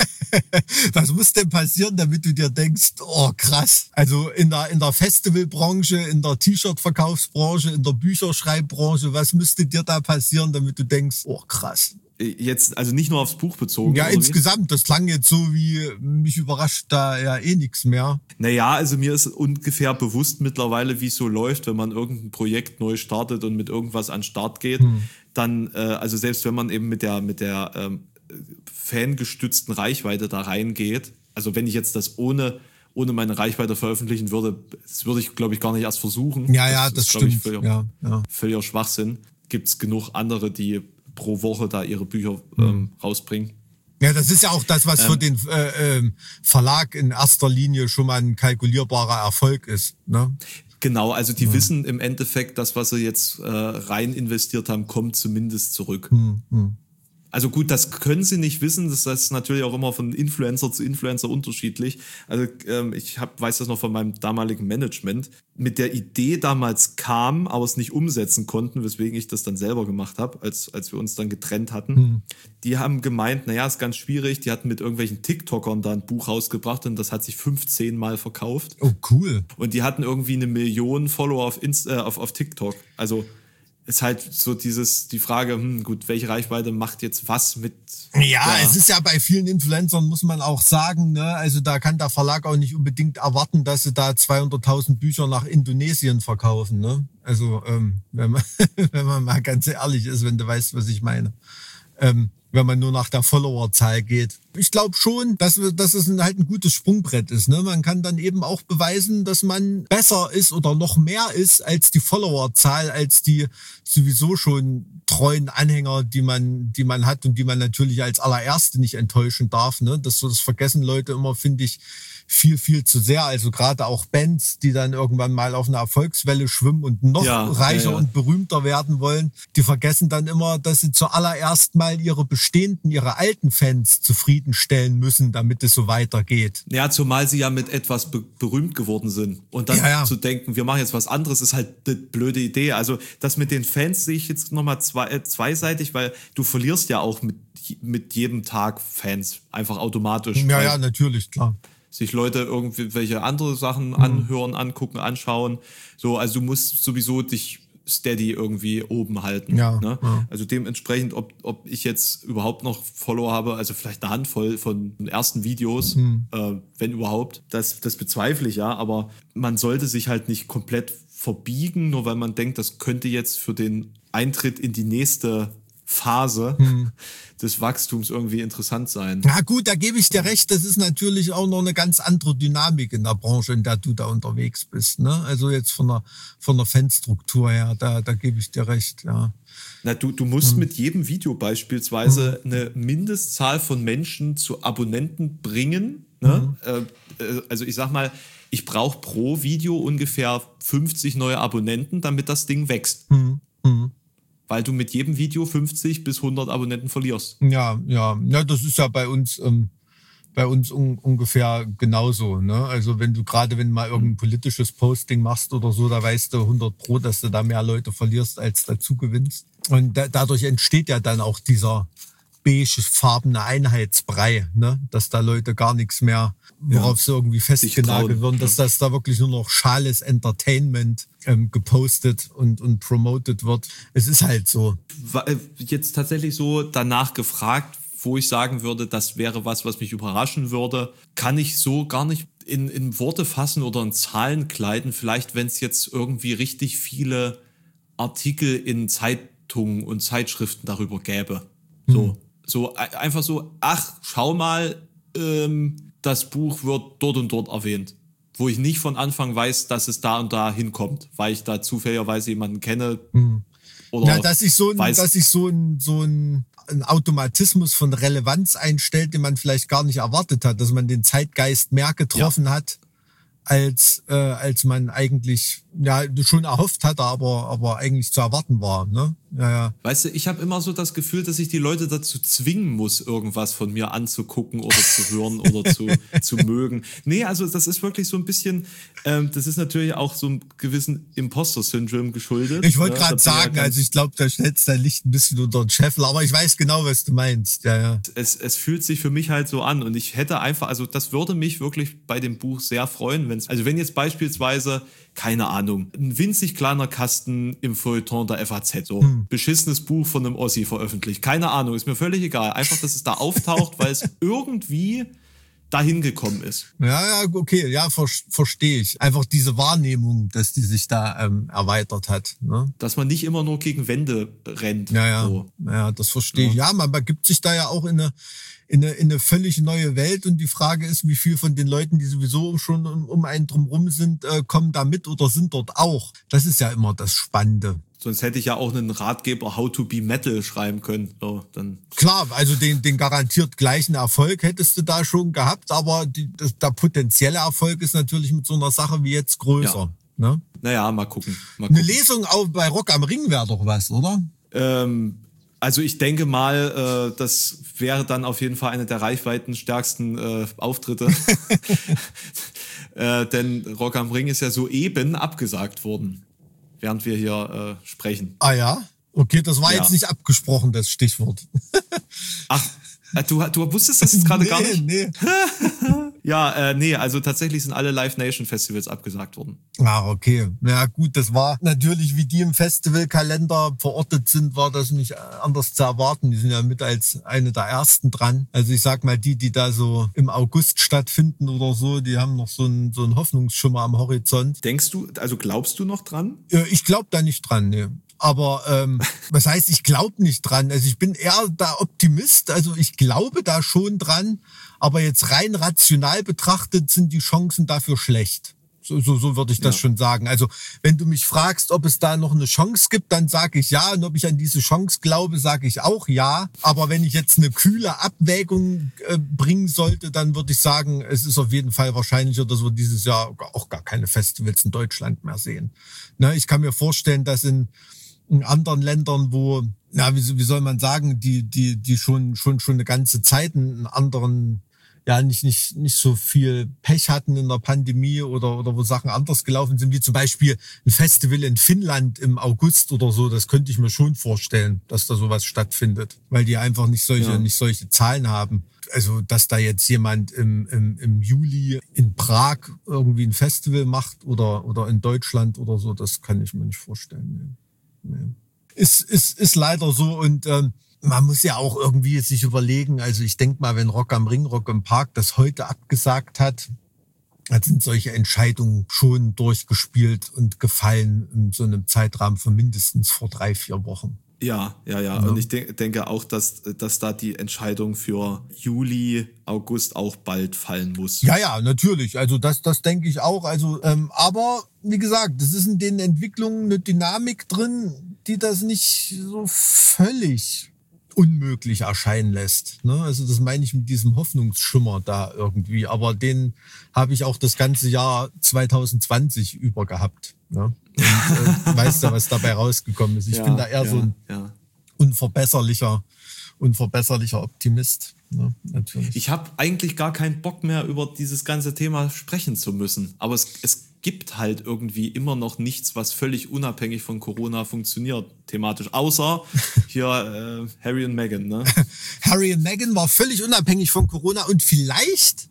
Was muss denn passieren, damit du dir denkst, oh krass. Also in der Festivalbranche, in der T-Shirt-Verkaufsbranche, in der Bücherschreibbranche, was müsste dir da passieren, damit du denkst, oh krass. Jetzt, also nicht nur aufs Buch bezogen. Ja, insgesamt. Das klang jetzt so wie, mich überrascht da ja nichts mehr. Naja, also mir ist ungefähr bewusst mittlerweile, wie es so läuft, wenn man irgendein Projekt neu startet und mit irgendwas an den Start geht. Dann, also selbst wenn man eben mit der fangestützten Reichweite da reingeht, also wenn ich jetzt das ohne meine Reichweite veröffentlichen würde, das würde ich, glaube ich, gar nicht erst versuchen. Ja, das stimmt. Völliger Schwachsinn. Gibt es genug andere, die pro Woche da ihre Bücher rausbringen. Ja, das ist ja auch das, was für den Verlag in erster Linie schon mal ein kalkulierbarer Erfolg ist, ne? Genau, also die wissen im Endeffekt, das, was sie jetzt rein investiert haben, kommt zumindest zurück. Also gut, das können sie nicht wissen. Das ist natürlich auch immer von Influencer zu Influencer unterschiedlich. Also ich weiß das noch von meinem damaligen Management. Mit der Idee damals kam, aber es nicht umsetzen konnten, weswegen ich das dann selber gemacht habe, als wir uns dann getrennt hatten. Die haben gemeint, naja, ist ganz schwierig. Die hatten mit irgendwelchen TikTokern da ein Buch rausgebracht und das hat sich 15 Mal verkauft. Oh, cool. Und die hatten irgendwie 1 Million Follower auf TikTok. Also ist halt so die Frage, gut, welche Reichweite macht jetzt was mit? Ja, es ist ja bei vielen Influencern, muss man auch sagen, ne? Also da kann der Verlag auch nicht unbedingt erwarten, dass sie da 200.000 Bücher nach Indonesien verkaufen, ne? Also wenn man mal ganz ehrlich ist, wenn du weißt, was ich meine. Wenn man nur nach der Followerzahl geht. Ich glaube schon, dass es halt ein gutes Sprungbrett ist. Ne? Man kann dann eben auch beweisen, dass man besser ist oder noch mehr ist als die Followerzahl, als die sowieso schon treuen Anhänger, die man hat und die man natürlich als allererste nicht enttäuschen darf. Ne? Das vergessen Leute immer, finde ich, viel, viel zu sehr. Also gerade auch Bands, die dann irgendwann mal auf einer Erfolgswelle schwimmen und noch reicher und berühmter werden wollen, die vergessen dann immer, dass sie zuallererst mal ihre alten Fans zufriedenstellen müssen, damit es so weitergeht. Ja, zumal sie ja mit etwas berühmt geworden sind. Und dann zu denken, wir machen jetzt was anderes, ist halt eine blöde Idee. Also das mit den Fans sehe ich jetzt nochmal zweiseitig, weil du verlierst ja auch mit jedem Tag Fans einfach automatisch. Ja, natürlich, klar. Sich Leute irgendwelche andere Sachen anhören, angucken, anschauen. So, also du musst sowieso dich steady irgendwie oben halten. Ne? Ja. Also dementsprechend, ob ich jetzt überhaupt noch Follower habe, also vielleicht eine Handvoll von ersten Videos, wenn überhaupt, das bezweifle ich ja, aber man sollte sich halt nicht komplett verbiegen, nur weil man denkt, das könnte jetzt für den Eintritt in die nächste Phase des Wachstums irgendwie interessant sein. Ja gut, da gebe ich dir recht, das ist natürlich auch noch eine ganz andere Dynamik in der Branche, in der du da unterwegs bist. Ne? Also jetzt von der Fanstruktur her, da gebe ich dir recht, ja. Na, du musst mit jedem Video beispielsweise eine Mindestzahl von Menschen zu Abonnenten bringen. Ne? Also ich sag mal, ich brauche pro Video ungefähr 50 neue Abonnenten, damit das Ding wächst. Weil du mit jedem Video 50 bis 100 Abonnenten verlierst. Ja, das ist ja bei uns ungefähr genauso. Ne? Also wenn du mal irgendein politisches Posting machst oder so, da weißt du 100%, dass du da mehr Leute verlierst, als dazu gewinnst. Und dadurch entsteht ja dann auch dieser beigefarbene Einheitsbrei, ne? Dass da Leute gar nichts mehr, worauf sie irgendwie festgenagelt werden, dass das da wirklich nur noch schales Entertainment gepostet und promoted wird. Es ist halt so. Jetzt tatsächlich so danach gefragt, wo ich sagen würde, das wäre was mich überraschen würde, kann ich so gar nicht in Worte fassen oder in Zahlen kleiden. Vielleicht, wenn es jetzt irgendwie richtig viele Artikel in Zeitungen und Zeitschriften darüber gäbe. So einfach so, ach, schau mal, das Buch wird dort und dort erwähnt. Wo ich nicht von Anfang weiß, dass es da und da hinkommt, weil ich da zufälligerweise jemanden kenne. Oder dass sich so ein Automatismus von Relevanz einstellt, den man vielleicht gar nicht erwartet hat, dass man den Zeitgeist mehr getroffen hat, als man eigentlich schon erhofft hatte, aber eigentlich zu erwarten war. Ne? Ja. Weißt du, ich habe immer so das Gefühl, dass ich die Leute dazu zwingen muss, irgendwas von mir anzugucken oder zu hören oder zu mögen. Nee, also das ist wirklich so ein bisschen, das ist natürlich auch so einem gewissen Imposter-Syndrom geschuldet. Ich wollte gerade sagen, also ich glaube, da stellst dein Licht ein bisschen unter den Scheffel, aber ich weiß genau, was du meinst. Ja. Es fühlt sich für mich halt so an und ich hätte einfach, also das würde mich wirklich bei dem Buch sehr freuen, wenn jetzt beispielsweise, keine Ahnung, ein winzig kleiner Kasten im Feuilleton der FAZ, so beschissenes Buch von einem Ossi veröffentlicht. Keine Ahnung, ist mir völlig egal. Einfach, dass es da auftaucht, weil es irgendwie dahin gekommen ist. Ja, okay, ja, verstehe ich. Einfach diese Wahrnehmung, dass die sich da erweitert hat. Ne? Dass man nicht immer nur gegen Wände rennt. Ja, so. Ja, das verstehe ich. Ja, man begibt sich da ja auch in eine völlig neue Welt und die Frage ist, wie viel von den Leuten, die sowieso schon um einen drumherum sind, kommen da mit oder sind dort auch. Das ist ja immer das Spannende. Sonst hätte ich ja auch einen Ratgeber How to be Metal schreiben können. So, dann. Klar, also den garantiert gleichen Erfolg hättest du da schon gehabt, aber der potenzielle Erfolg ist natürlich mit so einer Sache wie jetzt größer. Ne? Naja, mal gucken. Eine Lesung auch bei Rock am Ring wäre doch was, oder? Also ich denke mal, das wäre dann auf jeden Fall eine der reichweitenstärksten Auftritte. Denn Rock am Ring ist ja soeben abgesagt worden, während wir hier sprechen. Ah ja? Okay, das war Ja. jetzt nicht abgesprochen, das Stichwort. Ach, du wusstest das jetzt gerade gar nicht? Nee. Ja, nee, also tatsächlich sind alle Live Nation Festivals abgesagt worden. Ah, okay. Ja gut, das war natürlich, wie die im Festivalkalender verortet sind, war das nicht anders zu erwarten. Die sind ja mit als eine der ersten dran. Also ich sag mal, die da so im August stattfinden oder so, die haben noch so einen Hoffnungsschimmer am Horizont. Denkst du, also glaubst du noch dran? Ich glaube da nicht dran, nee. Aber was heißt, ich glaube nicht dran? Also ich bin eher da Optimist, also ich glaube da schon dran, aber jetzt rein rational betrachtet sind die Chancen dafür schlecht. So würde ich das schon sagen. Also wenn du mich fragst, ob es da noch eine Chance gibt, dann sage ich ja. Und ob ich an diese Chance glaube, sage ich auch ja. Aber wenn ich jetzt eine kühle Abwägung bringen sollte, dann würde ich sagen, es ist auf jeden Fall wahrscheinlicher, dass wir dieses Jahr auch gar keine Festivals in Deutschland mehr sehen. Ne, ich kann mir vorstellen, dass in anderen Ländern, wo, na, wie soll man sagen, die schon eine ganze Zeit einen anderen, ja, nicht so viel Pech hatten in der Pandemie oder wo Sachen anders gelaufen sind, wie zum Beispiel ein Festival in Finnland im August oder so, das könnte ich mir schon vorstellen, dass da sowas stattfindet, weil die einfach nicht solche Zahlen haben. Also, dass da jetzt jemand im Juli in Prag irgendwie ein Festival macht oder in Deutschland oder so, das kann ich mir nicht vorstellen. Nee. Ist leider so und man muss ja auch irgendwie sich überlegen, also ich denke mal, wenn Rock am Ring, Rock im Park das heute abgesagt hat, dann sind solche Entscheidungen schon durchgespielt und gefallen in so einem Zeitrahmen von mindestens vor 3-4 Wochen. Ja. Und ich denke auch, dass da die Entscheidung für Juli, August auch bald fallen muss. Ja, natürlich. Also das denke ich auch. Also, aber wie gesagt, es ist in den Entwicklungen eine Dynamik drin, die das nicht so völlig unmöglich erscheinen lässt. Ne? Also das meine ich mit diesem Hoffnungsschimmer da irgendwie. Aber den habe ich auch das ganze Jahr 2020 über gehabt. Ne? Und weißt du, was dabei rausgekommen ist? Ich bin da eher so ein unverbesserlicher Optimist. Ne? Natürlich. Ich habe eigentlich gar keinen Bock mehr, über dieses ganze Thema sprechen zu müssen. Aber es gibt halt irgendwie immer noch nichts, was völlig unabhängig von Corona funktioniert, thematisch. Außer hier Harry und Meghan, ne? Harry und Meghan war völlig unabhängig von Corona und vielleicht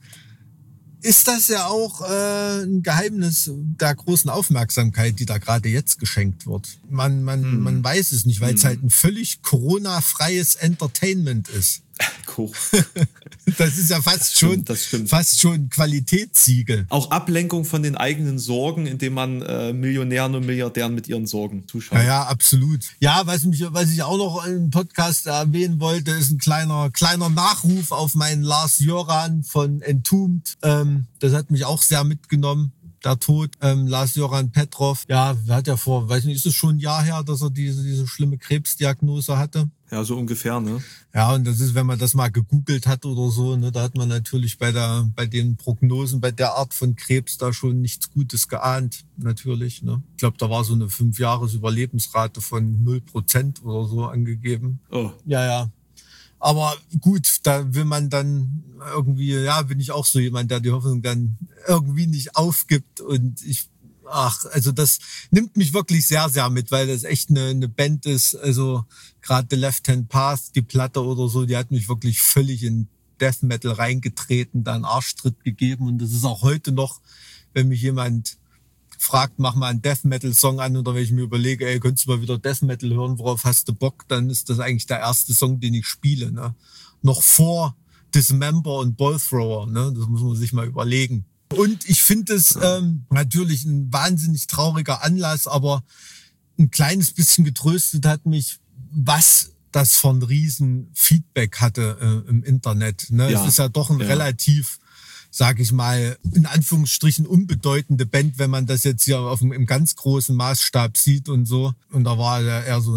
ist das ja auch ein Geheimnis der großen Aufmerksamkeit, die da gerade jetzt geschenkt wird. Man weiß es nicht, weil es halt ein völlig Corona-freies Entertainment ist. Cool. Das ist ja fast schon ein Qualitätssiegel. Auch Ablenkung von den eigenen Sorgen, indem man Millionären und Milliardären mit ihren Sorgen zuschaut. Ja, absolut. Ja, was ich auch noch im Podcast erwähnen wollte, ist ein kleiner Nachruf auf meinen Lars Joran von Entombed. Das hat mich auch sehr mitgenommen. Der Tod, Lars Joran Petrov. Ja, hat ja ist es schon ein Jahr her, dass er diese schlimme Krebsdiagnose hatte? Ja, so ungefähr, ne? Ja, und das ist, wenn man das mal gegoogelt hat oder so, ne, da hat man natürlich bei den Prognosen, bei der Art von Krebs da schon nichts Gutes geahnt, natürlich, ne. Ich glaube, da war so eine 5-Jahres-Überlebensrate von 0% oder so angegeben. Oh. Ja. Aber gut, da will man dann irgendwie, bin ich auch so jemand, der die Hoffnung dann irgendwie nicht aufgibt und also das nimmt mich wirklich sehr, sehr mit, weil das echt eine Band ist, also gerade The Left Hand Path, die Platte oder so, die hat mich wirklich völlig in Death Metal reingetreten, da einen Arschtritt gegeben und das ist auch heute noch, wenn mich jemand fragt, mach mal einen Death Metal Song an oder wenn ich mir überlege, könntest du mal wieder Death Metal hören, worauf hast du Bock, dann ist das eigentlich der erste Song, den ich spiele, ne? Noch vor Dismember und Ball Thrower, ne? Das muss man sich mal überlegen. Und ich finde es natürlich ein wahnsinnig trauriger Anlass, aber ein kleines bisschen getröstet hat mich, was das von riesen Feedback hatte im Internet. Ne? Ja. Es ist ja doch ein relativ, sag ich mal, in Anführungsstrichen unbedeutende Band, wenn man das jetzt hier im ganz großen Maßstab sieht und so. Und da war eher so ein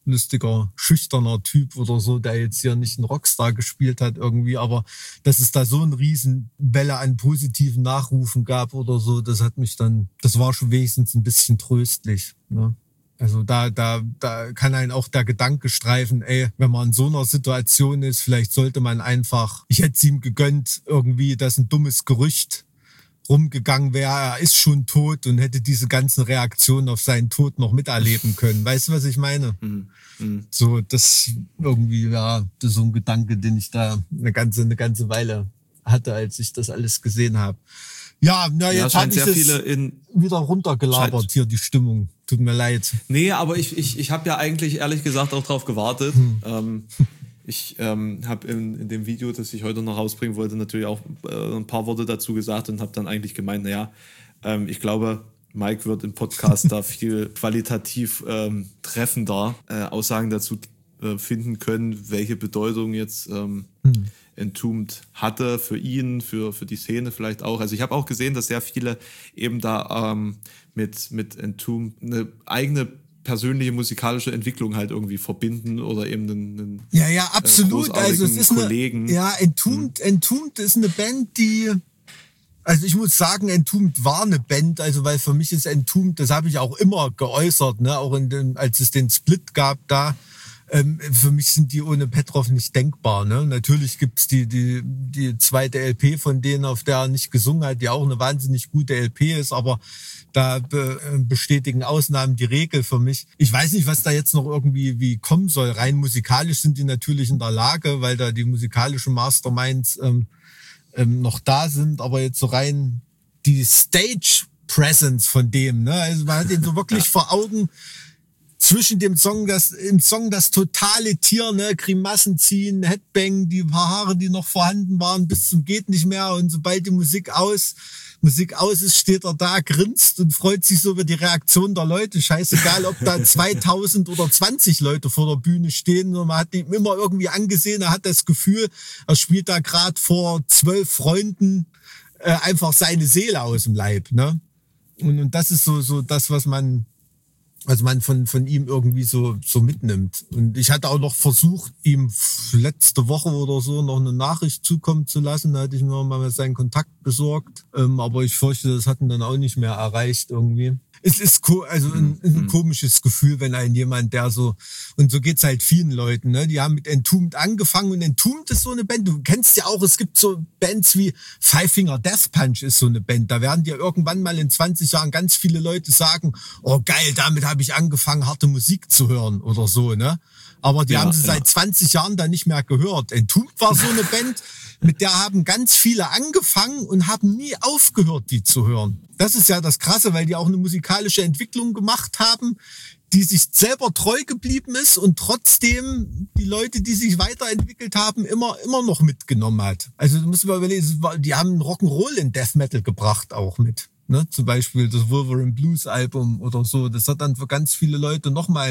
lustiger, schüchterner Typ oder so, der jetzt hier nicht einen Rockstar gespielt hat irgendwie, aber dass es da so eine riesen Welle an positiven Nachrufen gab oder so, das war schon wenigstens ein bisschen tröstlich, ne? Also da kann einen auch der Gedanke streifen, wenn man in so einer Situation ist, vielleicht sollte man einfach, ich hätte es ihm gegönnt, irgendwie, dass ein dummes Gerücht rumgegangen wäre, er ist schon tot und hätte diese ganzen Reaktionen auf seinen Tod noch miterleben können. Weißt du, was ich meine? So, das irgendwie, ja, das ist so ein Gedanke, den ich da eine ganze Weile hatte, als ich das alles gesehen habe. Ja, jetzt habe ich es wieder runtergelabert hier, die Stimmung. Tut mir leid. Nee, aber ich habe ja eigentlich ehrlich gesagt auch drauf gewartet. Ich habe in dem Video, das ich heute noch rausbringen wollte, natürlich auch ein paar Worte dazu gesagt und habe dann eigentlich gemeint, ich glaube, Mike wird im Podcast da viel qualitativ treffender Aussagen dazu finden können, welche Bedeutung jetzt Entombed hatte für ihn, für die Szene vielleicht auch. Also ich habe auch gesehen, dass sehr viele eben da mit Entombed eine eigene persönliche musikalische Entwicklung halt irgendwie verbinden oder eben einen ja, absolut. Also es ist Kollegen. Entombed ist eine Band, die, also ich muss sagen, Entombed war eine Band, also weil für mich ist Entombed, das habe ich auch immer geäußert, ne, auch als es den Split gab da. Für mich sind die ohne Petrov nicht denkbar, ne? Natürlich gibt's die zweite LP von denen, auf der er nicht gesungen hat, die auch eine wahnsinnig gute LP ist, aber da bestätigen Ausnahmen die Regel für mich. Ich weiß nicht, was da jetzt noch irgendwie wie kommen soll. Rein musikalisch sind die natürlich in der Lage, weil da die musikalischen Masterminds noch da sind, aber jetzt so rein die Stage Presence von dem, ne? Also man hat ihn so wirklich vor Augen, zwischen im Song das totale Tier, ne, Grimassen ziehen, Headbang, die paar Haare, die noch vorhanden waren, bis zum geht nicht mehr, und sobald die Musik aus ist, steht er da, grinst und freut sich so über die Reaktion der Leute. Scheißegal, ob da 2000 oder 20 Leute vor der Bühne stehen, und man hat ihn immer irgendwie angesehen, er hat das Gefühl, er spielt da gerade vor 12 Freunden einfach seine Seele aus dem Leib, ne? Und das ist so das, was man von ihm irgendwie so mitnimmt. Und ich hatte auch noch versucht, ihm letzte Woche oder so noch eine Nachricht zukommen zu lassen. Da hatte ich mir mal seinen Kontakt besorgt. Aber ich fürchte, das hat ihn dann auch nicht mehr erreicht irgendwie. Es ist ein komisches Gefühl, wenn ein jemand, der so, und so geht's halt vielen Leuten, ne? Die haben mit Entombed angefangen, und Entombed ist so eine Band, du kennst ja auch, es gibt so Bands wie Five Finger Death Punch ist so eine Band, da werden dir irgendwann mal in 20 Jahren ganz viele Leute sagen, oh geil, damit habe ich angefangen, harte Musik zu hören oder so, ne? Aber die haben sie seit 20 Jahren dann nicht mehr gehört. Entombed war so eine Band, mit der haben ganz viele angefangen und haben nie aufgehört, die zu hören. Das ist ja das Krasse, weil die auch eine musikalische Entwicklung gemacht haben, die sich selber treu geblieben ist und trotzdem die Leute, die sich weiterentwickelt haben, immer noch mitgenommen hat. Also du musst mal überlegen, die haben Rock'n'Roll in Death Metal gebracht auch mit. Ne? Zum Beispiel das Wolverine Blues Album oder so. Das hat dann für ganz viele Leute nochmal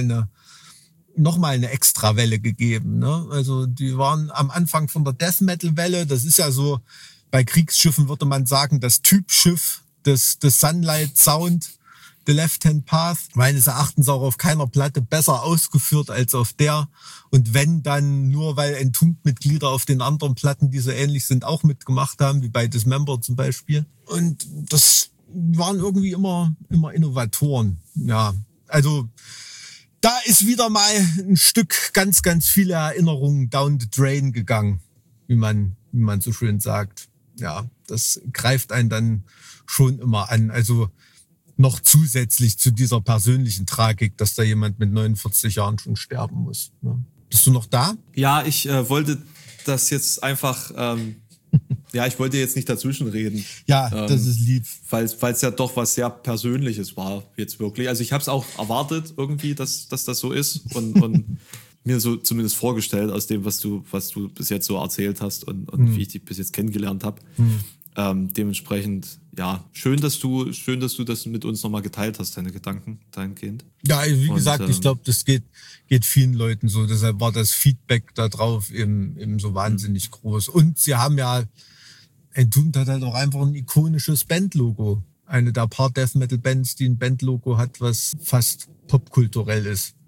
eine Extrawelle gegeben, ne? Also die waren am Anfang von der Death Metal Welle, das ist ja so, bei Kriegsschiffen würde man sagen, das Typschiff des Sunlight Sound, The Left Hand Path, meines Erachtens auch auf keiner Platte besser ausgeführt als auf der, und wenn dann nur, weil Entombed-Mitglieder auf den anderen Platten, die so ähnlich sind, auch mitgemacht haben, wie bei Dismember zum Beispiel, und das waren irgendwie immer Innovatoren, ja, also da ist wieder mal ein Stück ganz, ganz viele Erinnerungen down the drain gegangen, wie man so schön sagt. Ja, das greift einen dann schon immer an. Also noch zusätzlich zu dieser persönlichen Tragik, dass da jemand mit 49 Jahren schon sterben muss. Ne? Bist du noch da? Ja, ich wollte das jetzt einfach... ich wollte jetzt nicht dazwischen reden. Ja, das ist lieb. Weil es ja doch was sehr Persönliches war, jetzt wirklich. Also ich habe es auch erwartet irgendwie, dass das so ist und mir so zumindest vorgestellt aus dem, was du bis jetzt so erzählt hast und wie ich dich bis jetzt kennengelernt habe. Dementsprechend, ja, schön, dass du das mit uns nochmal geteilt hast, deine Gedanken dahingehend. Ja, wie gesagt, ich glaube, das geht vielen Leuten so. Deshalb war das Feedback da drauf eben so wahnsinnig groß. Und sie haben ja, Entombed hat halt auch einfach ein ikonisches Bandlogo. Eine der paar Death Metal Bands, die ein Bandlogo hat, was fast popkulturell ist.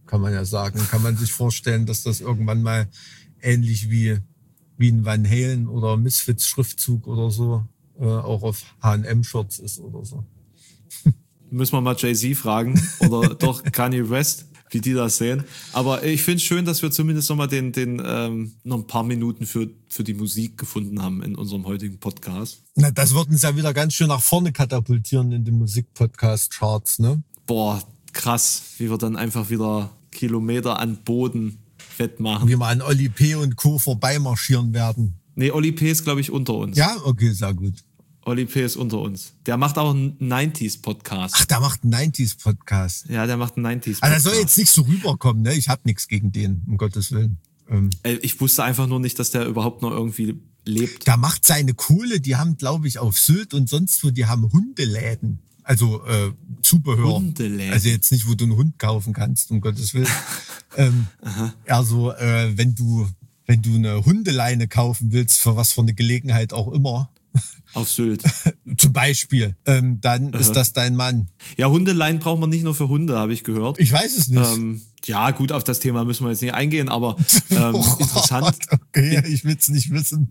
kann man ja sagen. Kann man sich vorstellen, dass das irgendwann mal ähnlich wie ein Van Halen oder Misfits Schriftzug oder so auch auf H&M-Shirts ist oder so. Müssen wir mal Jay-Z fragen oder doch Kanye West, wie die das sehen. Aber ich finde es schön, dass wir zumindest nochmal noch ein paar Minuten für die Musik gefunden haben in unserem heutigen Podcast. Na, das wird uns ja wieder ganz schön nach vorne katapultieren in den Musik-Podcast-Charts, ne? Boah, krass, wie wir dann einfach wieder Kilometer an Boden wettmachen. Wie wir an Oli P. und Co. vorbeimarschieren werden. Nee, Oli P. ist, glaube ich, unter uns. Ja, okay, sehr gut. Oli P. ist unter uns. Der macht auch einen 90s-Podcast. Ach, der macht einen 90s-Podcast. Ja, der macht einen 90s-Podcast. Also, das soll jetzt nicht so rüberkommen, ne? Ich hab nichts gegen den, um Gottes Willen. Ich wusste einfach nur nicht, dass der überhaupt noch irgendwie lebt. Der macht seine Kohle, die haben, glaube ich, auf Sylt und sonst wo, die haben Hundeläden. Also Zubehör. Hundeläden. Also jetzt nicht, wo du einen Hund kaufen kannst, um Gottes Willen. Also wenn du eine Hundeleine kaufen willst, für was für eine Gelegenheit auch immer, Auf Sylt. zum Beispiel, dann ist das dein Mann. Ja, Hundeleien braucht man nicht nur für Hunde, habe ich gehört. Ich weiß es nicht. Ja, gut, auf das Thema müssen wir jetzt nicht eingehen, aber interessant. Okay, ich will es nicht wissen.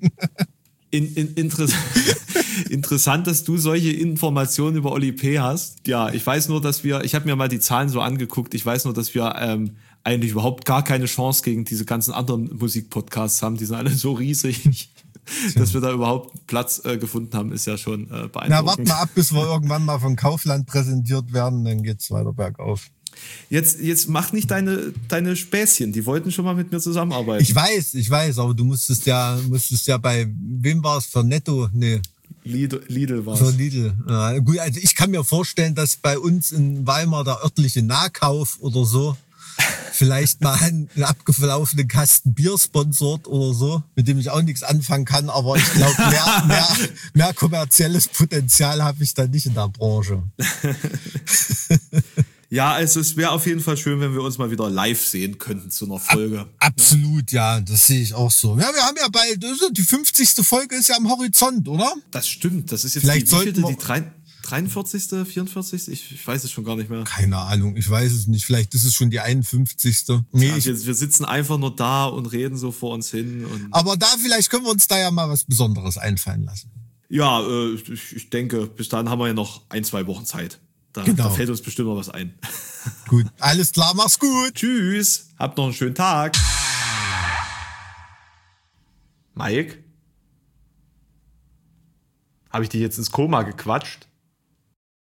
Interessant, dass du solche Informationen über Oli P. hast. Ja, ich weiß nur, ich habe mir mal die Zahlen so angeguckt, ich weiß nur, dass wir eigentlich überhaupt gar keine Chance gegen diese ganzen anderen Musikpodcasts haben. Die sind alle so riesig. Dass wir da überhaupt Platz gefunden haben, ist ja schon beeindruckend. Na, warte mal ab, bis wir irgendwann mal von Kaufland präsentiert werden, dann geht's weiter bergauf. Jetzt mach nicht deine Späßchen, die wollten schon mal mit mir zusammenarbeiten. Ich weiß, aber du musstest ja bei, wem war es, für Netto? Nee. Lidl war's. Für Lidl. Ja, gut, also ich kann mir vorstellen, dass bei uns in Weimar der örtliche Nahkauf oder so vielleicht mal einen abgelaufenen Kasten Bier sponsort oder so, mit dem ich auch nichts anfangen kann, aber ich glaube, mehr kommerzielles Potenzial habe ich da nicht in der Branche. Ja, also es wäre auf jeden Fall schön, wenn wir uns mal wieder live sehen könnten zu einer Folge. Absolut, ja, das sehe ich auch so. Ja, wir haben ja bald, die 50. Folge ist ja am Horizont, oder? Das stimmt, das ist jetzt Vielleicht die 43., 44.? Ich weiß es schon gar nicht mehr. Keine Ahnung, ich weiß es nicht. Vielleicht ist es schon die 51. Nee, ja, wir sitzen einfach nur da und reden so vor uns hin. Aber vielleicht können wir uns da ja mal was Besonderes einfallen lassen. Ja, ich denke, bis dahin haben wir ja noch 1-2 Wochen Zeit. Da fällt uns bestimmt noch was ein. Gut, alles klar, mach's gut. Tschüss, habt noch einen schönen Tag. Mike? Habe ich dich jetzt ins Koma gequatscht?